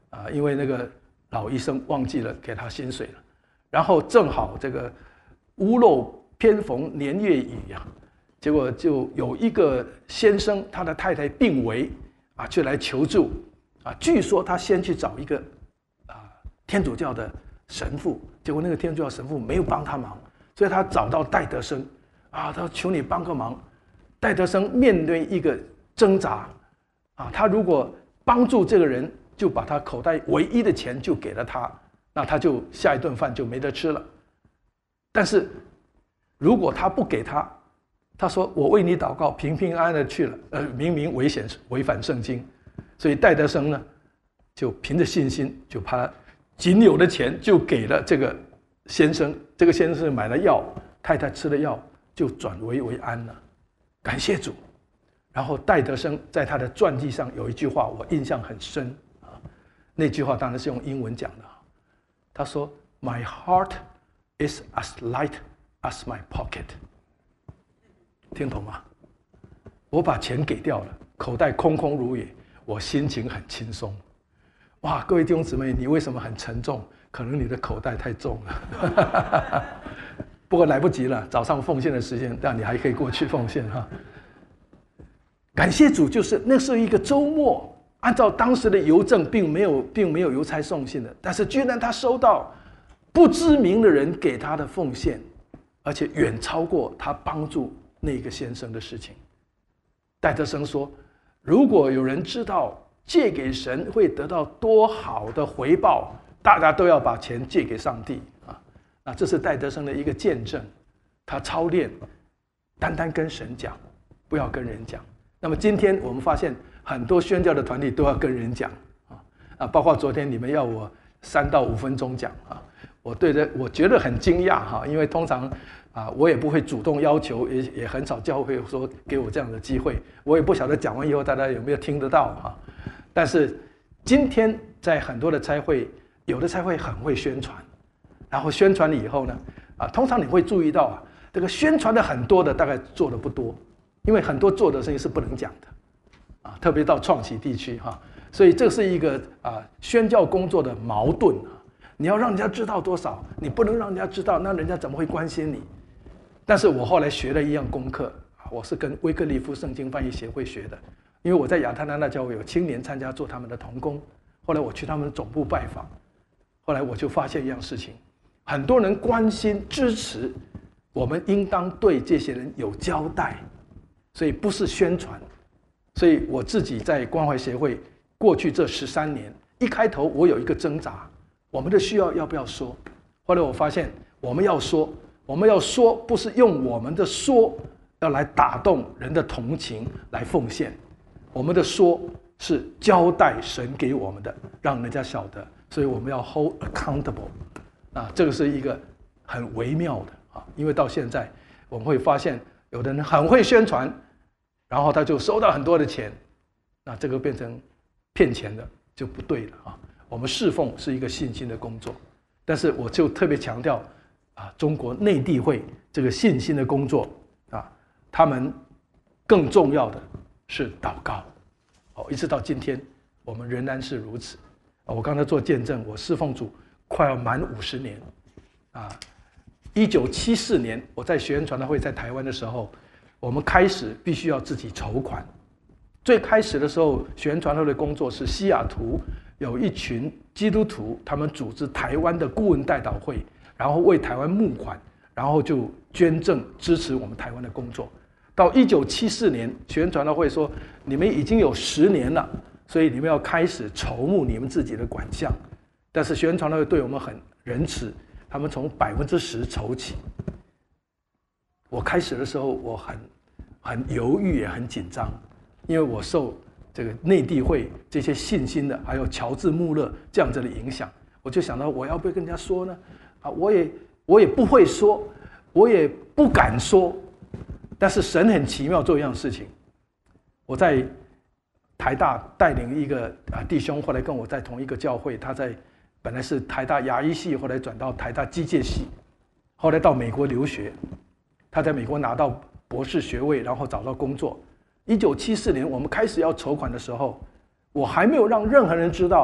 啊，因为那个老医生忘记了给他薪水了，然后正好这个屋漏偏逢连夜雨呀、啊，结果就有一个先生，他的太太病危啊，就来求助啊，据说他先去找一个啊天主教的神父，结果那个天主教神父没有帮他忙，所以他找到戴德生啊，他说求你帮个忙。戴德生面对一个挣扎啊，他如果帮助这个人，就把他口袋唯一的钱就给了他，那他就下一顿饭就没得吃了。但是如果他不给他，他说我为你祷告，平平安安的去了，呃，明明危险违反圣经，所以戴德生呢，就凭着信心，就把他仅有的钱就给了这个先生。这个先生买了药，太太吃了药，就转危为安了。感谢主。然后戴德生在他的传记上有一句话我印象很深啊，那句话当然是用英文讲的。他说 ：“My heart is as light as my pocket。”听懂吗？我把钱给掉了，口袋空空如也，我心情很轻松。哇，各位弟兄姊妹，你为什么很沉重？可能你的口袋太重了。不过来不及了，早上奉献的时间，但你还可以过去奉献哈。感谢主，就是那是一个周末，按照当时的邮政，并没有并没有邮差送信的，但是居然他收到不知名的人给他的奉献，而且远超过他帮助那个先生的事情。戴德生说，如果有人知道借给神会得到多好的回报，大家都要把钱借给上帝啊！那这是戴德生的一个见证，他操练单单跟神讲，不要跟人讲。那么今天我们发现很多宣教的团体都要跟人讲啊啊，包括昨天你们要我三到五分钟讲啊，我对这我觉得很惊讶哈，因为通常啊我也不会主动要求，也也很少教会说给我这样的机会，我也不晓得讲完以后大家有没有听得到哈。但是今天在很多的差会，有的差会很会宣传，然后宣传了以后呢，啊通常你会注意到啊，这个宣传的很多的大概做的不多。因为很多做的事情是不能讲的，啊，特别到创启地区哈，所以这是一个啊宣教工作的矛盾啊。你要让人家知道多少，你不能让人家知道，那人家怎么会关心你？但是我后来学了一样功课啊，我是跟威克利夫圣经翻译协会学的，因为我在亚特兰大教会有青年参加做他们的同工，后来我去他们总部拜访，后来我就发现一样事情，很多人关心支持，我们应当对这些人有交代。所以不是宣传，所以我自己在关怀协会过去这十三年，一开头我有一个挣扎，我们的需要要不要说？后来我发现我们要说，我们要说不是用我们的说要来打动人的同情来奉献，我们的说是交代神给我们的，让人家晓得，所以我们要 hold accountable， 啊，这个是一个很微妙的啊，因为到现在我们会发现。有的人很会宣传，然后他就收到很多的钱，那这个变成骗钱的就不对了啊！我们侍奉是一个信心的工作，但是我就特别强调啊，中国内地会这个信心的工作啊，他们更重要的是祷告。哦，一直到今天，我们仍然是如此。我刚才做见证，我侍奉主快要满五十年啊。一九七四年，我在学院传道会在台湾的时候，我们开始必须要自己筹款。最开始的时候，学院传道会的工作是西雅图有一群基督徒，他们组织台湾的顾问代祷会，然后为台湾募款，然后就捐赠支持我们台湾的工作。到一九七四年，学院传道会说，你们已经有十年了，所以你们要开始筹募你们自己的款项。但是学院传道会对我们很仁慈。他们从百分之十筹起。我开始的时候，我很很犹豫，也很紧张，因为我受这个内地会这些信心的，还有乔治穆勒这样子的影响，我就想到我要不要跟人家说呢？啊，我也我也不会说，我也不敢说。但是神很奇妙做一样事情，我在台大带领一个啊弟兄，后来跟我在同一个教会，他在。本来是台大牙医系，后来转到台大机械系，后来到美国留学。他在美国拿到博士学位，然后找到工作。一九七四年，我们开始要筹款的时候，我还没有让任何人知道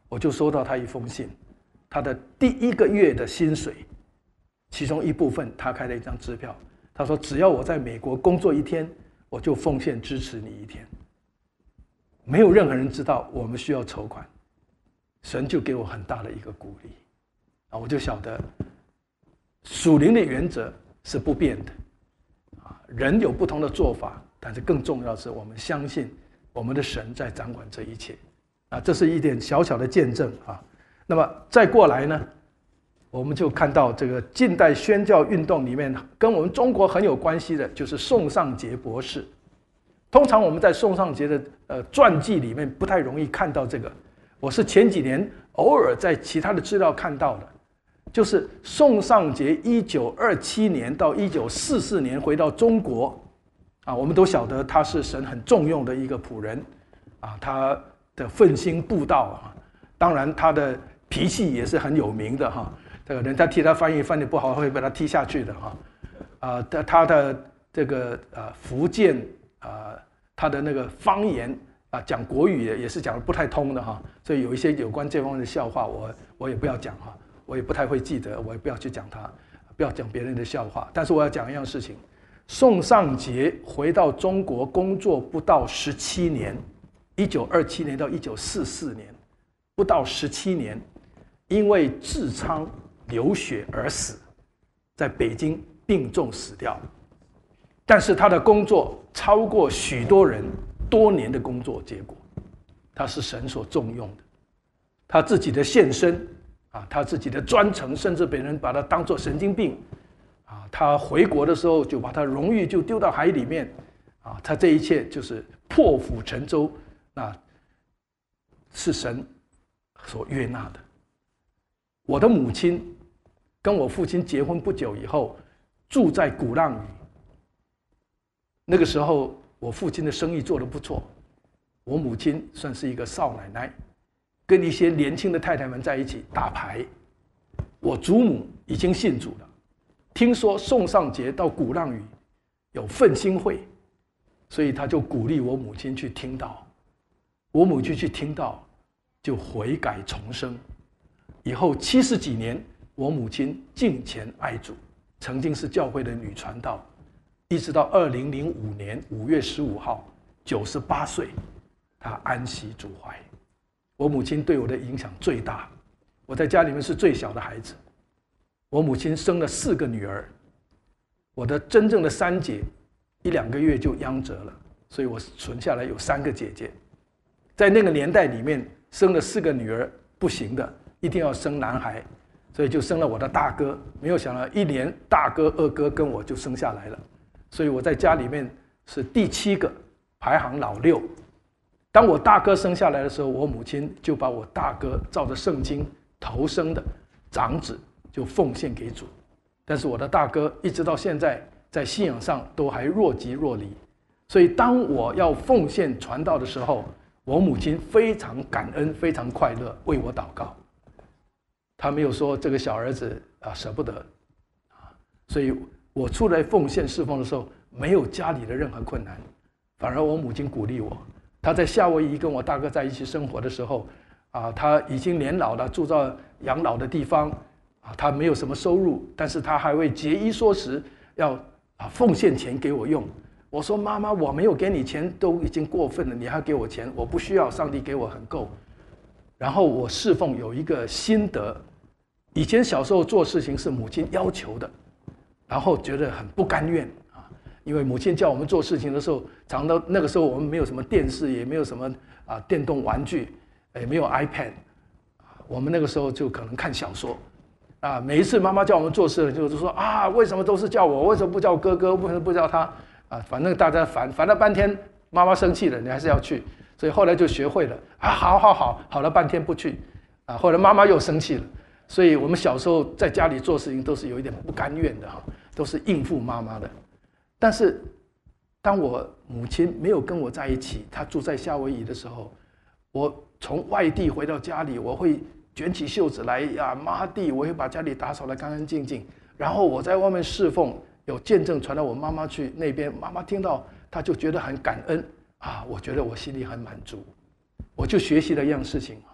我就收到他一封信，他的第一个月的薪水，其中一部分他开了一张支票，他说只要我在美国工作一天，我就奉献支持你一天。没有任何人知道我们需要筹款，神就给我很大的一个鼓励啊，我就晓得属灵的原则是不变的啊，人有不同的做法，但是更重要的是我们相信我们的神在掌管这一切啊，这是一点小小的见证啊。那么再过来呢，我们就看到这个近代宣教运动里面跟我们中国很有关系的，就是宋尚节博士。通常我们在宋尚节的呃传记里面不太容易看到这个，我是前几年偶尔在其他的资料看到的，就是宋尚节一九二七年到一九四四年回到中国啊，我们都晓得他是神很重用的一个仆人啊，他的奋心布道啊，当然他的脾气也是很有名的哈，这个人家替他翻译翻译不好会被他踢下去的哈，啊，他他的这个呃福建啊、呃，他的那个方言啊，讲国语也是讲的不太通的哈，所以有一些有关这方面的笑话，我我也不要讲哈，我也不太会记得，我也不要去讲他，不要讲别人的笑话。但是我要讲一样事情，宋尚节回到中国工作不到十七年，一九二七年到一九四四年，不到十七年，因为痔疮流血而死，在北京病重死掉。但是他的工作超过许多人多年的工作结果，他是神所重用的，他自己的献身啊，他自己的专程，甚至别人把他当作神经病啊，他回国的时候就把他荣誉就丢到海里面啊，他这一切就是破釜沉舟，那是神所悦纳的。我的母亲跟我父亲结婚不久以后，住在鼓浪屿。那个时候我父亲的生意做得不错，我母亲算是一个少奶奶，跟一些年轻的太太们在一起打牌。我祖母已经信主了，听说宋尚节到鼓浪屿有奋兴会，所以他就鼓励我母亲去听道。我母亲去听道，就悔改重生。以后七十几年，我母亲敬虔爱主，曾经是教会的女传道。一直到二零零五年五月十五号，九十八岁，他安息主怀。我母亲对我的影响最大，我在家里面是最小的孩子。我母亲生了四个女儿，我的真正的三姐一两个月就夭折了，所以我存下来有三个姐姐。在那个年代里面，生了四个女儿不行的，一定要生男孩，所以就生了我的大哥。没有想到一年大哥、二哥跟我就生下来了。所以我在家里面是第七个，排行老六。当我大哥生下来的时候，我母亲就把我大哥照着圣经头生的长子就奉献给主。但是我的大哥一直到现在在信仰上都还若即若离。所以当我要奉献传道的时候，我母亲非常感恩，非常快乐，为我祷告。她没有说这个小儿子啊舍不得啊，所以我出来奉献侍奉的时候，没有家里的任何困难，反而我母亲鼓励我。她在夏威夷跟我大哥在一起生活的时候，啊，他已经年老了，住在养老的地方，啊，他没有什么收入，但是他还会节衣缩食，要啊奉献钱给我用。我说妈妈，我没有给你钱，都已经过分了，你还给我钱，我不需要，上帝给我很够。然后我侍奉有一个心得，以前小时候做事情是母亲要求的。然后觉得很不甘愿啊，因为母亲叫我们做事情的时候，常常那个时候我们没有什么电视，也没有什么啊电动玩具，也没有 iPad， 我们那个时候就可能看小说啊。每一次妈妈叫我们做事，就是说啊，为什么都是叫我，为什么不叫哥哥，为什么不叫他啊？反正大家烦烦了半天，妈妈生气了，你还是要去，所以后来就学会了啊，好好好，好了半天不去啊，后来妈妈又生气了。所以我们小时候在家里做事情都是有一点不甘愿的哈，都是应付妈妈的。但是当我母亲没有跟我在一起，她住在夏威夷的时候，我从外地回到家里，我会卷起袖子来呀，抹地，我会把家里打扫得干干净净。然后我在外面侍奉，有见证传到我妈妈去那边，妈妈听到，她就觉得很感恩啊，我觉得我心里很满足。我就学习了一样事情哈。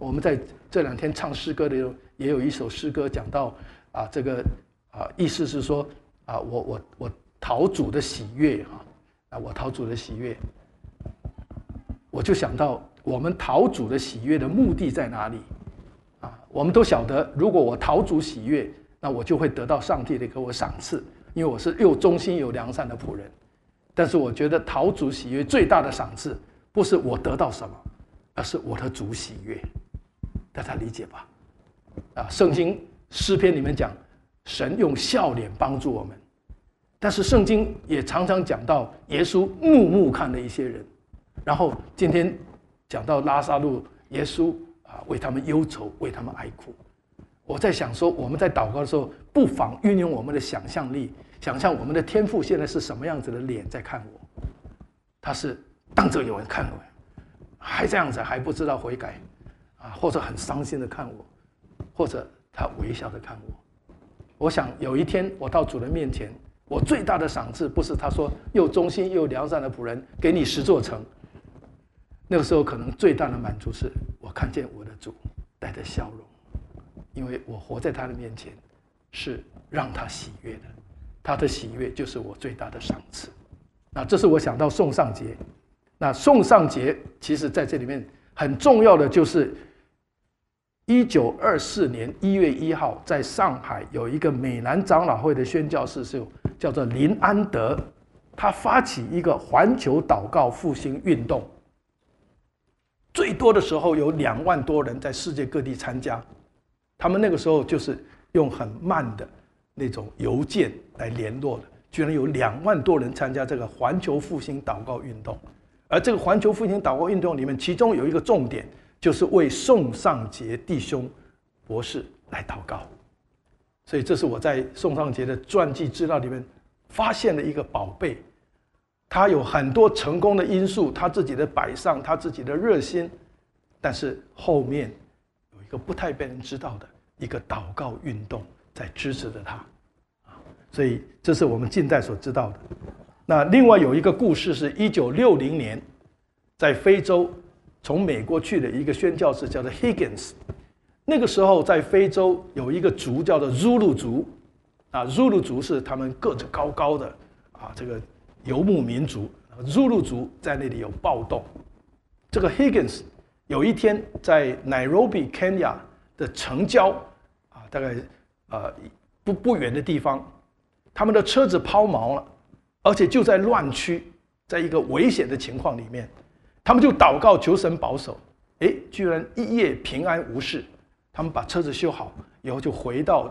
我们在这两天唱诗歌的时候，也有一首诗歌讲到啊，这个啊意思是说啊，我我我讨主的喜悦哈啊，我讨主的喜悦，我就想到我们讨主的喜悦的目的在哪里啊？我们都晓得，如果我讨主喜悦，那我就会得到上帝的给我赏赐，因为我是又忠心又良善的仆人。但是我觉得讨主喜悦最大的赏赐，不是我得到什么，而是我的主喜悦。大家理解吧？啊，圣经诗篇里面讲，神用笑脸帮助我们，但是圣经也常常讲到耶稣怒目看了一些人，然后今天讲到拉撒路，耶稣啊为他们忧愁，为他们哀哭。我在想说，我们在祷告的时候，不妨运用我们的想象力，想象我们的天父现在是什么样子的脸在看我，他是当着有人看我，还这样子还不知道悔改啊，或者很伤心的看我，或者他微笑的看我。我想有一天我到主人面前，我最大的赏赐不是他说又忠心又良善的仆人，给你十座城。那个时候可能最大的满足是我看见我的主带着笑容，因为我活在他的面前是让他喜悦的，他的喜悦就是我最大的赏赐。那这是我想到送上节。那送上节其实在这里面很重要的就是一九二四年一月一号在上海有一个美南长老会的宣教士，是叫做林安德，他发起一个环球祷告复兴运动，最多的时候有两万多人在世界各地参加。他们那个时候就是用很慢的那种邮件来联络的，居然有两万多人参加这个环球复兴祷告运动。而这个环球复兴祷告运动里面，其中有一个重点，就是为宋尚节弟兄博士来祷告。所以这是我在宋尚节的传记资料里面发现的一个宝贝。他有很多成功的因素，他自己的摆上，他自己的热心，但是后面有一个不太被人知道的一个祷告运动在支持着他。所以这是我们近代所知道的。那另外有一个故事是一九六零年在非洲从美国去的一个宣教士叫做 Higgins。 那个时候在非洲有一个族叫做 Zulu 族啊 Zulu 族是他们个子高高的啊这个游牧民族。 Zulu 族在那里有暴动。这个 Higgins 有一天在 Nairobi Kenya 的城郊啊大概呃不不远的地方，他们的车子抛锚了，而且就在乱区，在一个危险的情况里面，他们就祷告求神保守，诶，居然一夜平安无事。他们把车子修好以后就回到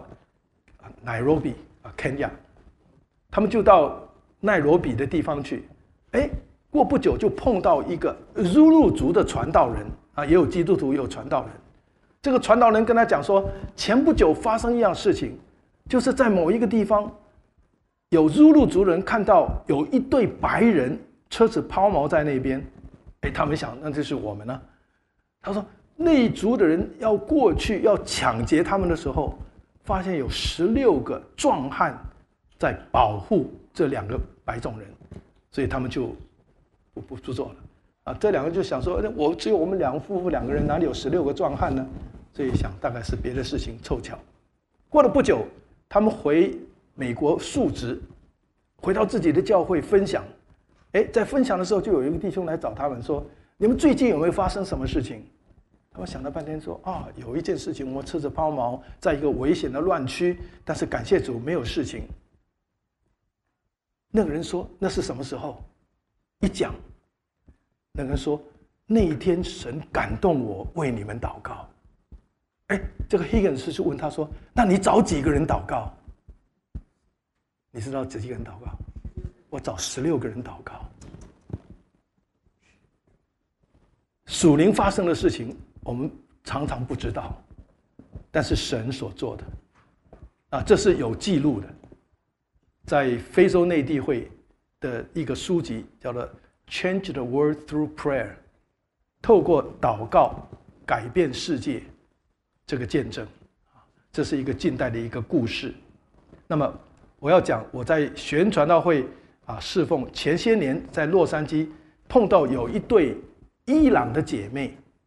Nairobi 啊 Kenya， 他们就到奈罗比的地方去，诶，过不久就碰到一个 Zulu 族的传道人啊，也有基督徒也有传道人。这个传道人跟他讲说，前不久发生一样事情，就是在某一个地方有 Zulu 族人看到有一对白人车子抛锚在那边，哎，他们想那就是我们呢。他说那一族的人要过去要抢劫他们的时候，发现有十六个壮汉在保护这两个白种人，所以他们就不不不做了啊。这两个就想说，我只有我们两夫妇两个人，哪里有十六个壮汉呢？所以想大概是别的事情凑巧。过了不久，他们回美国述职，回到自己的教会分享。哎，在分享的时候，就有一个弟兄来找他们说：“你们最近有没有发生什么事情？”他们想了半天说：“啊，有一件事情，我们车子抛锚，在一个危险的乱区，但是感谢主没有事情。”那个人说：“那是什么时候？”一讲，那个人说：“那一天神感动我为你们祷告。”哎，这个 Higgins 就问他说：“那你找几个人祷告？”你知道几个人祷告？我找十六个人祷告。属灵发生的事情，我们常常不知道，但是神所做的，啊，这是有记录的。在非洲内地会的一个书籍叫做《Change the World Through Prayer》，透过祷告改变世界这个见证，这是一个近代的一个故事。那么我要讲，我在宣传道会啊侍奉前些年，在洛杉矶碰到有一对伊朗的姐妹，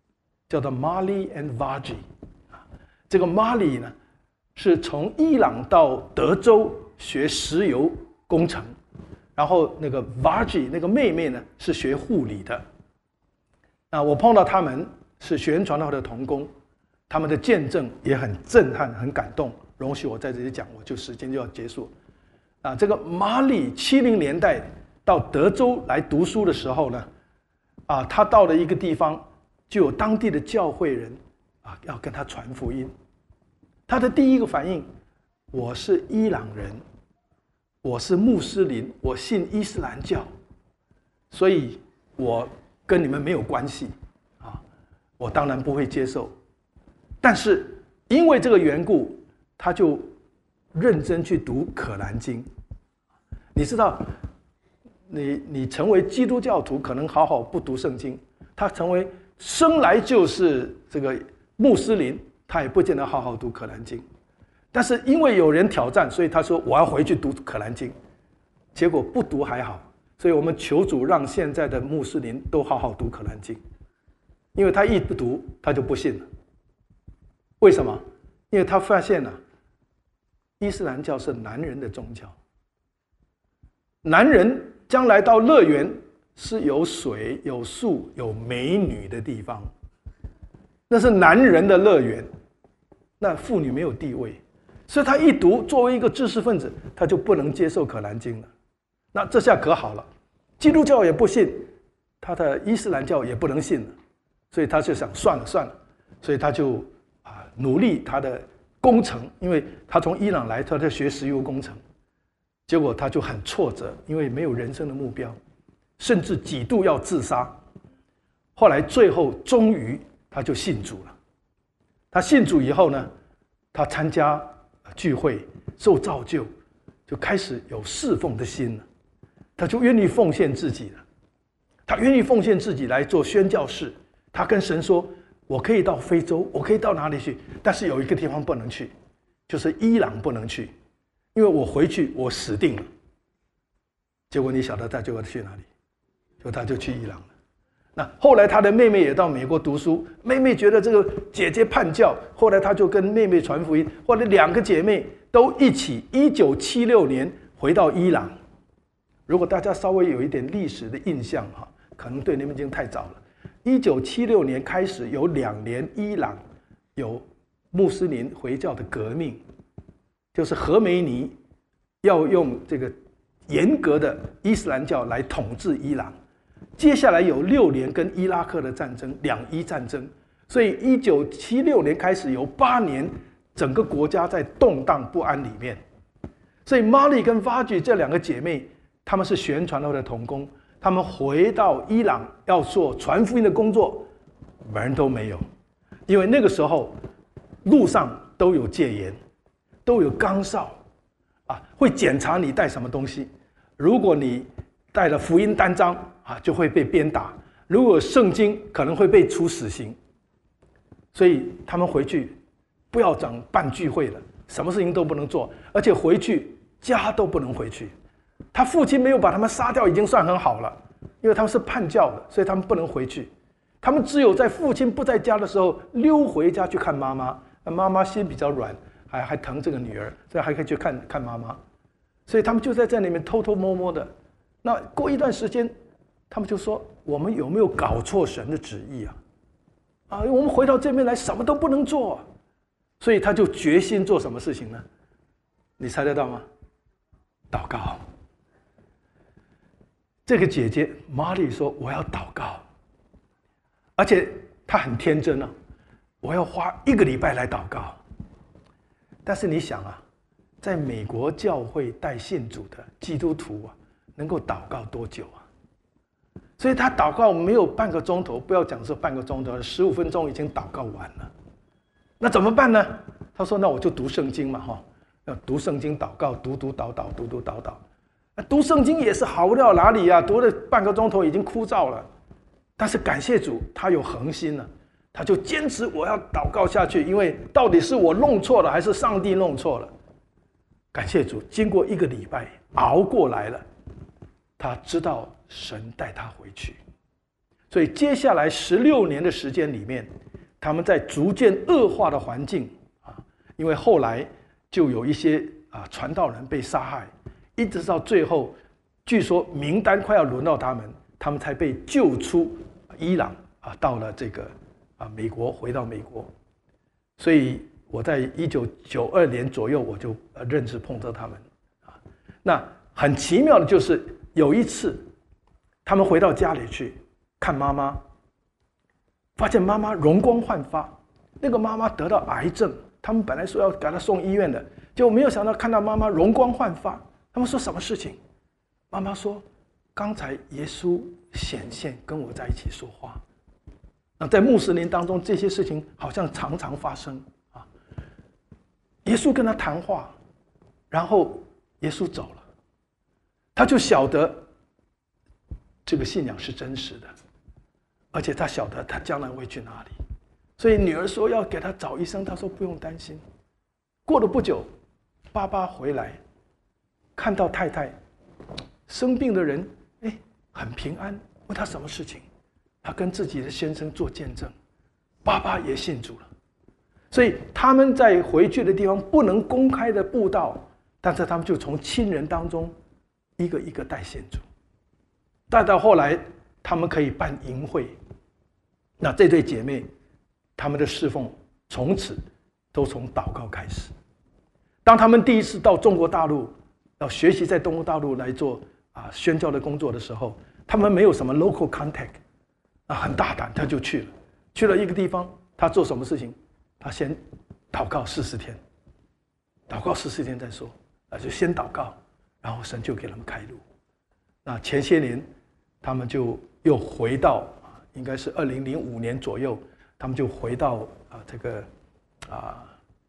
叫做 Mali and Vaji。这个 Mali 呢，是从伊朗到德州学石油工程，然后那个 Vaji 那个妹妹呢是学护理的。那我碰到他们是学院传道会的同工，他们的见证也很震撼、很感动。容许我在这里讲，我就时间就要结束。啊，这个马里七零年代到德州来读书的时候呢，啊，他到了一个地方，就有当地的教会人啊要跟他传福音。他的第一个反应，我是伊朗人，我是穆斯林，我信伊斯兰教，所以我跟你们没有关系啊，我当然不会接受。但是因为这个缘故，他就认真去读《可兰经》。你知道，你你成为基督教徒，可能好好不读圣经；他成为生来就是这个穆斯林，他也不见得好好读《可兰经》。但是因为有人挑战，所以他说我要回去读《可兰经》。结果不读还好，所以我们求主让现在的穆斯林都好好读《可兰经》，因为他一不读，他就不信了。为什么？因为他发现了、啊，伊斯兰教是男人的宗教。男人将来到乐园是有水、有树、有美女的地方，那是男人的乐园，那妇女没有地位。所以他一读，作为一个知识分子，他就不能接受《可兰经》了。那这下可好了，基督教也不信，他的伊斯兰教也不能信了，所以他就想算了算了，所以他就啊努力他的工程，因为他从伊朗来，他在学石油工程，结果他就很挫折，因为没有人生的目标，甚至几度要自杀。后来最后终于他就信主了。他信主以后呢，他参加聚会受造就，就开始有侍奉的心了，他就愿意奉献自己了。他愿意奉献自己来做宣教士。他跟神说，我可以到非洲，我可以到哪里去，但是有一个地方不能去，就是伊朗不能去，因为我回去我死定了。结果你晓得他就要去哪里？就他就去伊朗了。那后来他的妹妹也到美国读书，妹妹觉得这个姐姐叛教，后来他就跟妹妹传福音，后来两个姐妹都一起一九七六年回到伊朗。如果大家稍微有一点历史的印象哈，可能对你们已经太早了。一九七六年开始有两年伊朗有穆斯林回教的革命，就是何梅尼要用这个严格的伊斯兰教来统治伊朗。接下来有六年跟伊拉克的战争，两伊战争，所以一九七六年开始有八年，整个国家在动荡不安里面。所以玛丽跟法举这两个姐妹，她们是宣传会的同工，她们回到伊朗要做传福音的工作，门都没有，因为那个时候路上都有戒严，都有岗哨，啊，会检查你带什么东西，如果你带了福音单张啊，就会被鞭打；如果圣经可能会被处死刑。所以他们回去不要讲办聚会了，什么事情都不能做，而且回去家都不能回去。他父亲没有把他们杀掉已经算很好了，因为他们是叛教的，所以他们不能回去。他们只有在父亲不在家的时候溜回家去看妈妈，妈妈心比较软，还还疼这个女儿，所以还可以去看看妈妈。所以他们就在这里面偷偷摸摸的。那过一段时间，他们就说：“我们有没有搞错神的旨意啊？啊，我们回到这边来，什么都不能做。”所以他就决心做什么事情呢？你猜得到吗？祷告。这个姐姐玛丽说：“我要祷告。”而且她很天真啊，我要花一个礼拜来祷告。但是你想啊，在美国教会带信主的基督徒啊，能够祷告多久啊？所以他祷告没有半个钟头，不要讲说半个钟头，十五分钟已经祷告完了。那怎么办呢？他说：“那我就读圣经嘛，哈，要读圣经祷告，读读祷祷，读读祷祷。读圣经也是好不了哪里啊，读了半个钟头已经枯燥了。但是感谢主，他有恒心了，他就坚持我要祷告下去，因为到底是我弄错了，还是上帝弄错了？感谢主，经过一个礼拜熬过来了。”他知道神带他回去，所以接下来十六年的时间里面， 他们在逐渐恶化的环境啊，因为后来就有一些啊传道人被杀害，一直到最后，据说名单快要轮到他们，他们才被救出伊朗啊，到了这个啊美国，回到美国。所以我在一九九二年左右我就认识碰到他们啊。那很奇妙的就是有一次，他们回到家里去看妈妈，发现妈妈容光焕发，那个妈妈得到癌症，他们本来说要给她送医院的，结果没有想到看到妈妈容光焕发。他们说什么事情？妈妈说，刚才耶稣显现跟我在一起说话。那在穆斯林当中，这些事情好像常常发生啊。耶稣跟他谈话，然后耶稣走了，他就晓得这个信仰是真实的，而且他晓得他将来会去哪里。所以女儿说要给他找医生，他说不用担心。过了不久，爸爸回来，看到太太生病的人，哎，很平安，问他什么事情，他跟自己的先生做见证，爸爸也信主了。所以他们在回去的地方不能公开的布道，但是他们就从亲人当中一个一个带信主，带到后来他们可以办营会。那这对姐妹，他们的侍奉从此都从祷告开始。当他们第一次到中国大陆，要学习在中国大陆来做啊宣教的工作的时候，他们没有什么 local contact， 啊，很大胆，他就去了。去了一个地方，他做什么事情？他先祷告四十天，祷告四十天再说，啊，就先祷告，然后神就给他们开路。那前些年，他们就又回到，应该是二零零五年左右，他们就回到啊这个啊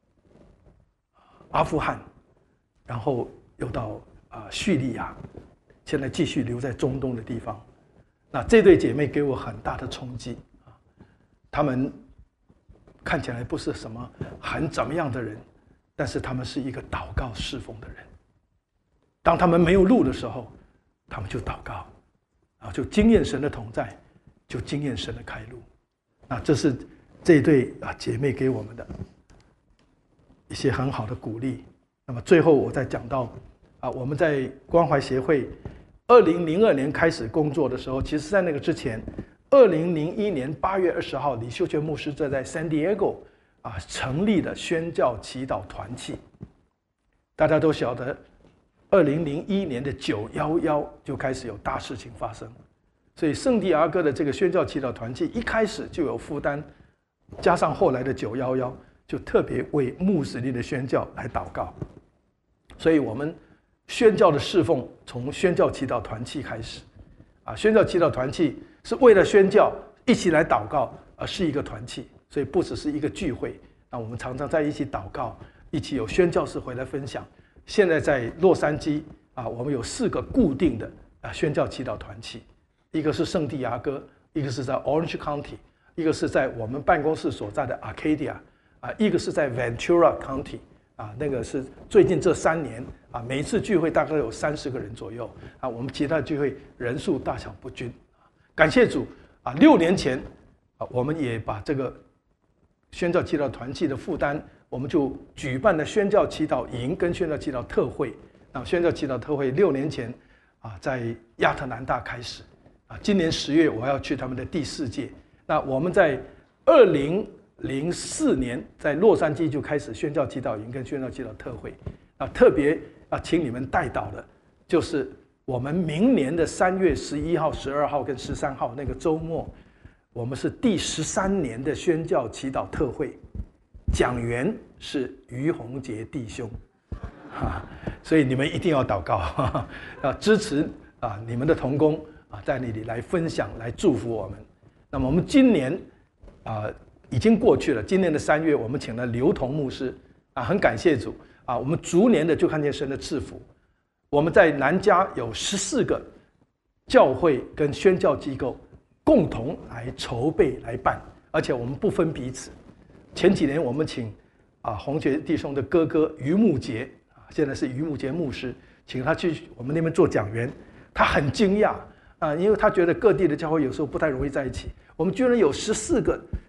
阿富汗，然后又到啊叙利亚，现在继续留在中东的地方。那这对姐妹给我很大的冲击啊，她们看起来不是什么很怎么样的人，但是他们是一个祷告侍奉的人。当他们没有路的时候，他们就祷告，然后就经验神的同在，就经验神的开路。那这是这一对啊姐妹给我们的一些很好的鼓励。那么最后我再讲到啊，我们在关怀协会二零零二年开始工作的时候，其实在那个之前，二零零一年八月二十号，李秀全牧师在 San Diego 啊成立了宣教祈祷团契。大家都晓得，二零零一年的九一一就开始有大事情发生，所以圣地亚哥的这个宣教祈祷团契一开始就有负担，加上后来的九一一，就特别为穆斯林的宣教来祷告。所以我们宣教的侍奉从宣教祈祷团契开始，啊，宣教祈祷团契是为了宣教一起来祷告，而是一个团契，所以不只是一个聚会。那我们常常在一起祷告，一起有宣教士回来分享。现在在洛杉矶啊，我们有四个固定的啊宣教祈祷团契，一个是圣地亚哥，一个是在 Orange County， 一个是在我们办公室所在的 Arcadia， 啊，一个是在 Ventura County。啊，那个是最近这三年啊，每一次聚会大概有三十个人左右啊，我们其他聚会人数大小不均。感谢主啊，六年前啊，我们也把这个宣教祈祷团契的负担，我们就举办了宣教祈祷营跟宣教祈祷特会。那宣教祈祷特会六年前啊，在亚特兰大开始啊，今年十月我要去他们的第四届。那我们在二零零四年在洛杉矶就开始宣教祈祷营跟宣教祈祷特会啊，特别啊请你们带导的，就是我们明年的三月十一号、十二号跟十三号那个周末，我们是第十三年的宣教祈祷特会，讲员是于宏杰弟兄，啊，所以你们一定要祷告，哈哈，要支持啊你们的同工啊，在那里来分享、来祝福我们。那么我们今年啊。已经过去了。今年的三月，我们请了刘同牧师啊，很感谢主啊，我们逐年的就看见神的赐福。我们在南加有十四个教会跟宣教机构共同来筹备来办，而且我们不分彼此。前几年我们请啊洪杰弟兄的哥哥于牧杰啊，现在是于牧杰牧师，请他去我们那边做讲员，他很惊讶啊，因为他觉得各地的教会有时候不太容易在一起。我们居然有十四个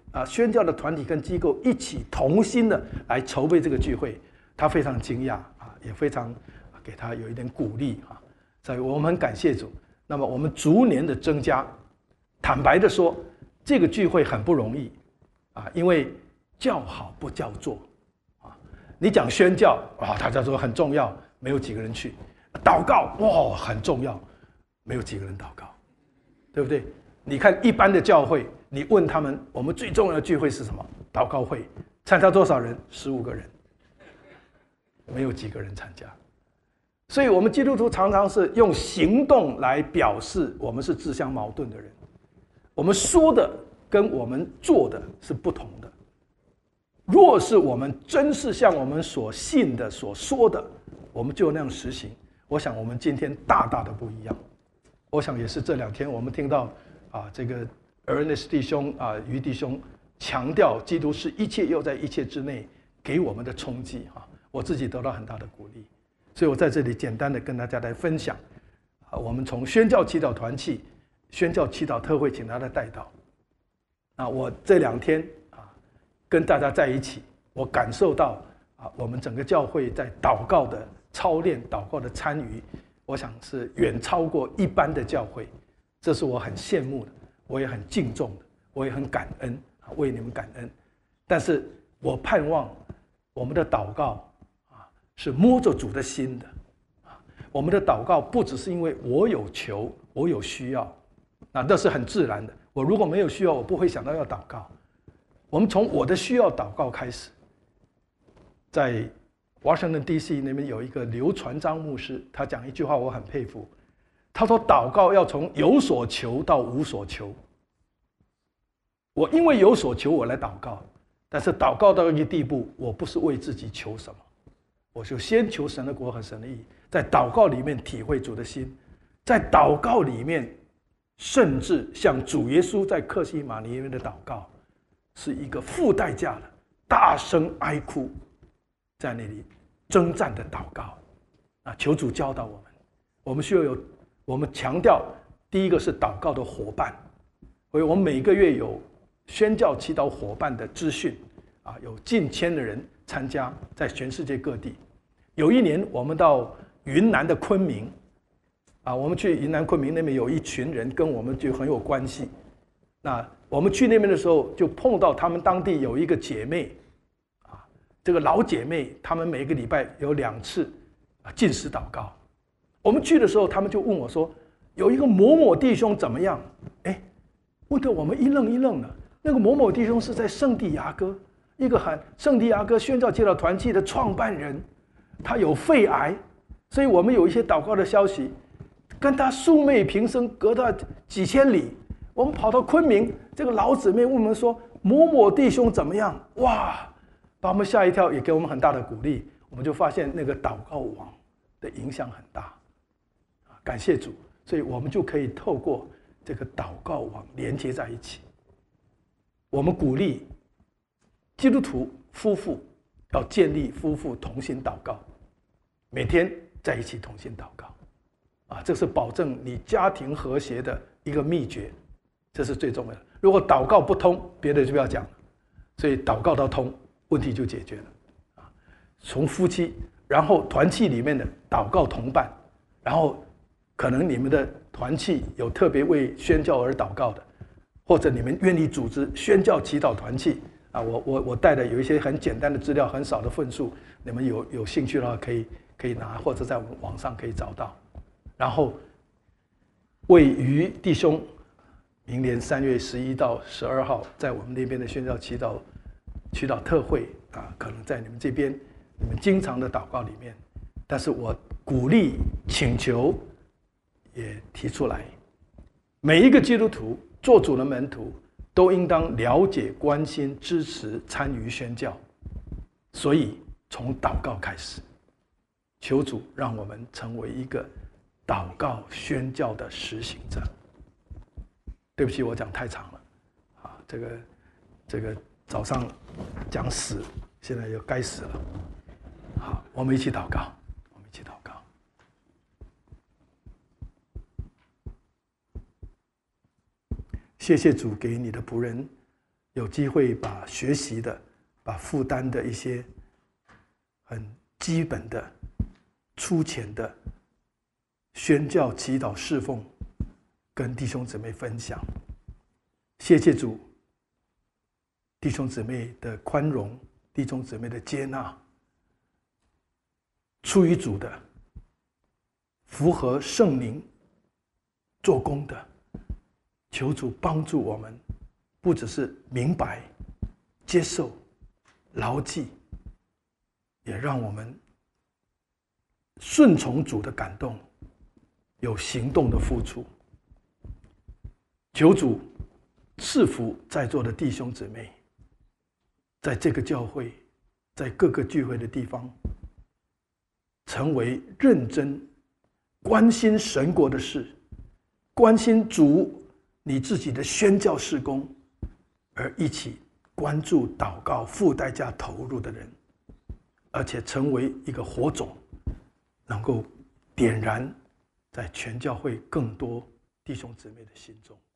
啊宣教的团体跟机构一起同心的来筹备这个聚会，他非常惊讶啊，也非常给他有一点鼓励啊，所以我们很感谢主。那么我们逐年的增加，坦白的说，这个聚会很不容易啊，因为叫好不叫座啊。你讲宣教啊，大家说很重要，没有几个人去；祷告哇很重要，没有几个人祷告，对不对？你看一般的教会，你问他们，我们最重要的聚会是什么？祷告会，参加多少人？十五个人，没有几个人参加。所以我们基督徒常常是用行动来表示我们是自相矛盾的人，我们说的跟我们做的是不同的。若是我们真是像我们所信的所说的，我们就那样实行，我想我们今天大大的不一样。我想也是这两天我们听到啊，这个 Ernest 弟兄啊，于弟兄强调基督是一切又在一切之内，给我们的冲击啊，我自己得到很大的鼓励。所以我在这里简单的跟大家来分享啊，我们从宣教祈祷团契、宣教祈祷特会请大家带到啊，我这两天啊跟大家在一起，我感受到啊，我们整个教会在祷告的操练、祷告的参与，我想是远超过一般的教会，这是我很羡慕的，我也很敬重的，我也很感恩啊，为你们感恩。但是我盼望我们的祷告是摸着主的心的啊，我们的祷告不只是因为我有求，我有需要，那那是很自然的。我如果没有需要，我不会想到要祷告。我们从我的需要祷告开始。在 Washington D C 那边有一个刘传章牧师，他讲一句话我很佩服，他说祷告要从有所求到无所求。我因为有所求我来祷告，但是祷告到一个地步，我不是为自己求什么，我就先求神的国和神的义，在祷告里面体会主的心，在祷告里面，甚至像主耶稣在客西马尼园的祷告，是一个付代价的，大声哀哭，在那里征战的祷告啊！求主教导我们，我们需要有，我们强调第一个是祷告的伙伴，所以我们每个月有宣教祈祷伙伴的资讯啊，有近千的人参加，在全世界各地。有一年我们到云南的昆明啊，我们去云南昆明那边有一群人跟我们就很有关系。那我们去那边的时候，就碰到他们当地有一个姐妹啊，这个老姐妹，他们每个礼拜有两次啊禁食祷告。我们去的时候，他们就问我说，有一个某某弟兄怎么样？哎，问得我们一愣一愣的。那个某某弟兄是在圣地亚哥，一个很圣地亚哥宣教祈祷团契的创办人，他有肺癌，所以我们有一些祷告的消息，跟他素昧平生，隔到几千里，我们跑到昆明，这个老姊妹问我们说某某弟兄怎么样？哇，把我们吓一跳，也给我们很大的鼓励。我们就发现那个祷告网的影响很大，感谢主，所以我们就可以透过这个祷告网连接在一起。我们鼓励基督徒夫妇要建立夫妇同心祷告，每天在一起同心祷告，啊，这是保证你家庭和谐的一个秘诀，这是最重要的。如果祷告不通，别的就不要讲了。所以祷告到通，问题就解决了。啊，从夫妻，然后团契里面的祷告同伴，然后可能你们的团契有特别为宣教而祷告的。或者你们愿意组织宣教祈祷团契啊，我我我带的有一些很简单的资料，很少的份数，你们有有兴趣的话可以可以拿，或者在我们网上可以找到。然后为于弟兄，明年三月十一到十二号，在我们那边的宣教祈祷祈祷特会啊，可能在你们这边你们经常的祷告里面，但是我鼓励请求也提出来，每一个基督徒。做主的门徒都应当了解、关心、支持、参与宣教，所以从祷告开始，求主让我们成为一个祷告宣教的实行者。对不起，我讲太长了，啊，这个这个早上讲死，现在又该死了。好，我们一起祷告，我们一起祷告。谢谢主给你的仆人有机会把学习的、把负担的一些很基本的、粗浅的宣教、祈祷、侍奉，跟弟兄姊妹分享。谢谢主，弟兄姊妹的宽容，弟兄姊妹的接纳，出于主的，符合圣灵做工的，求主帮助我们，不只是明白、接受、牢记，也让我们顺从主的感动，有行动的付出。求主赐福在座的弟兄姊妹，在这个教会，在各个聚会的地方，成为认真关心神国的事，关心主你自己的宣教事工，而一起关注、祷告、付代价投入的人，而且成为一个火种，能够点燃在全教会更多弟兄姊妹的心中。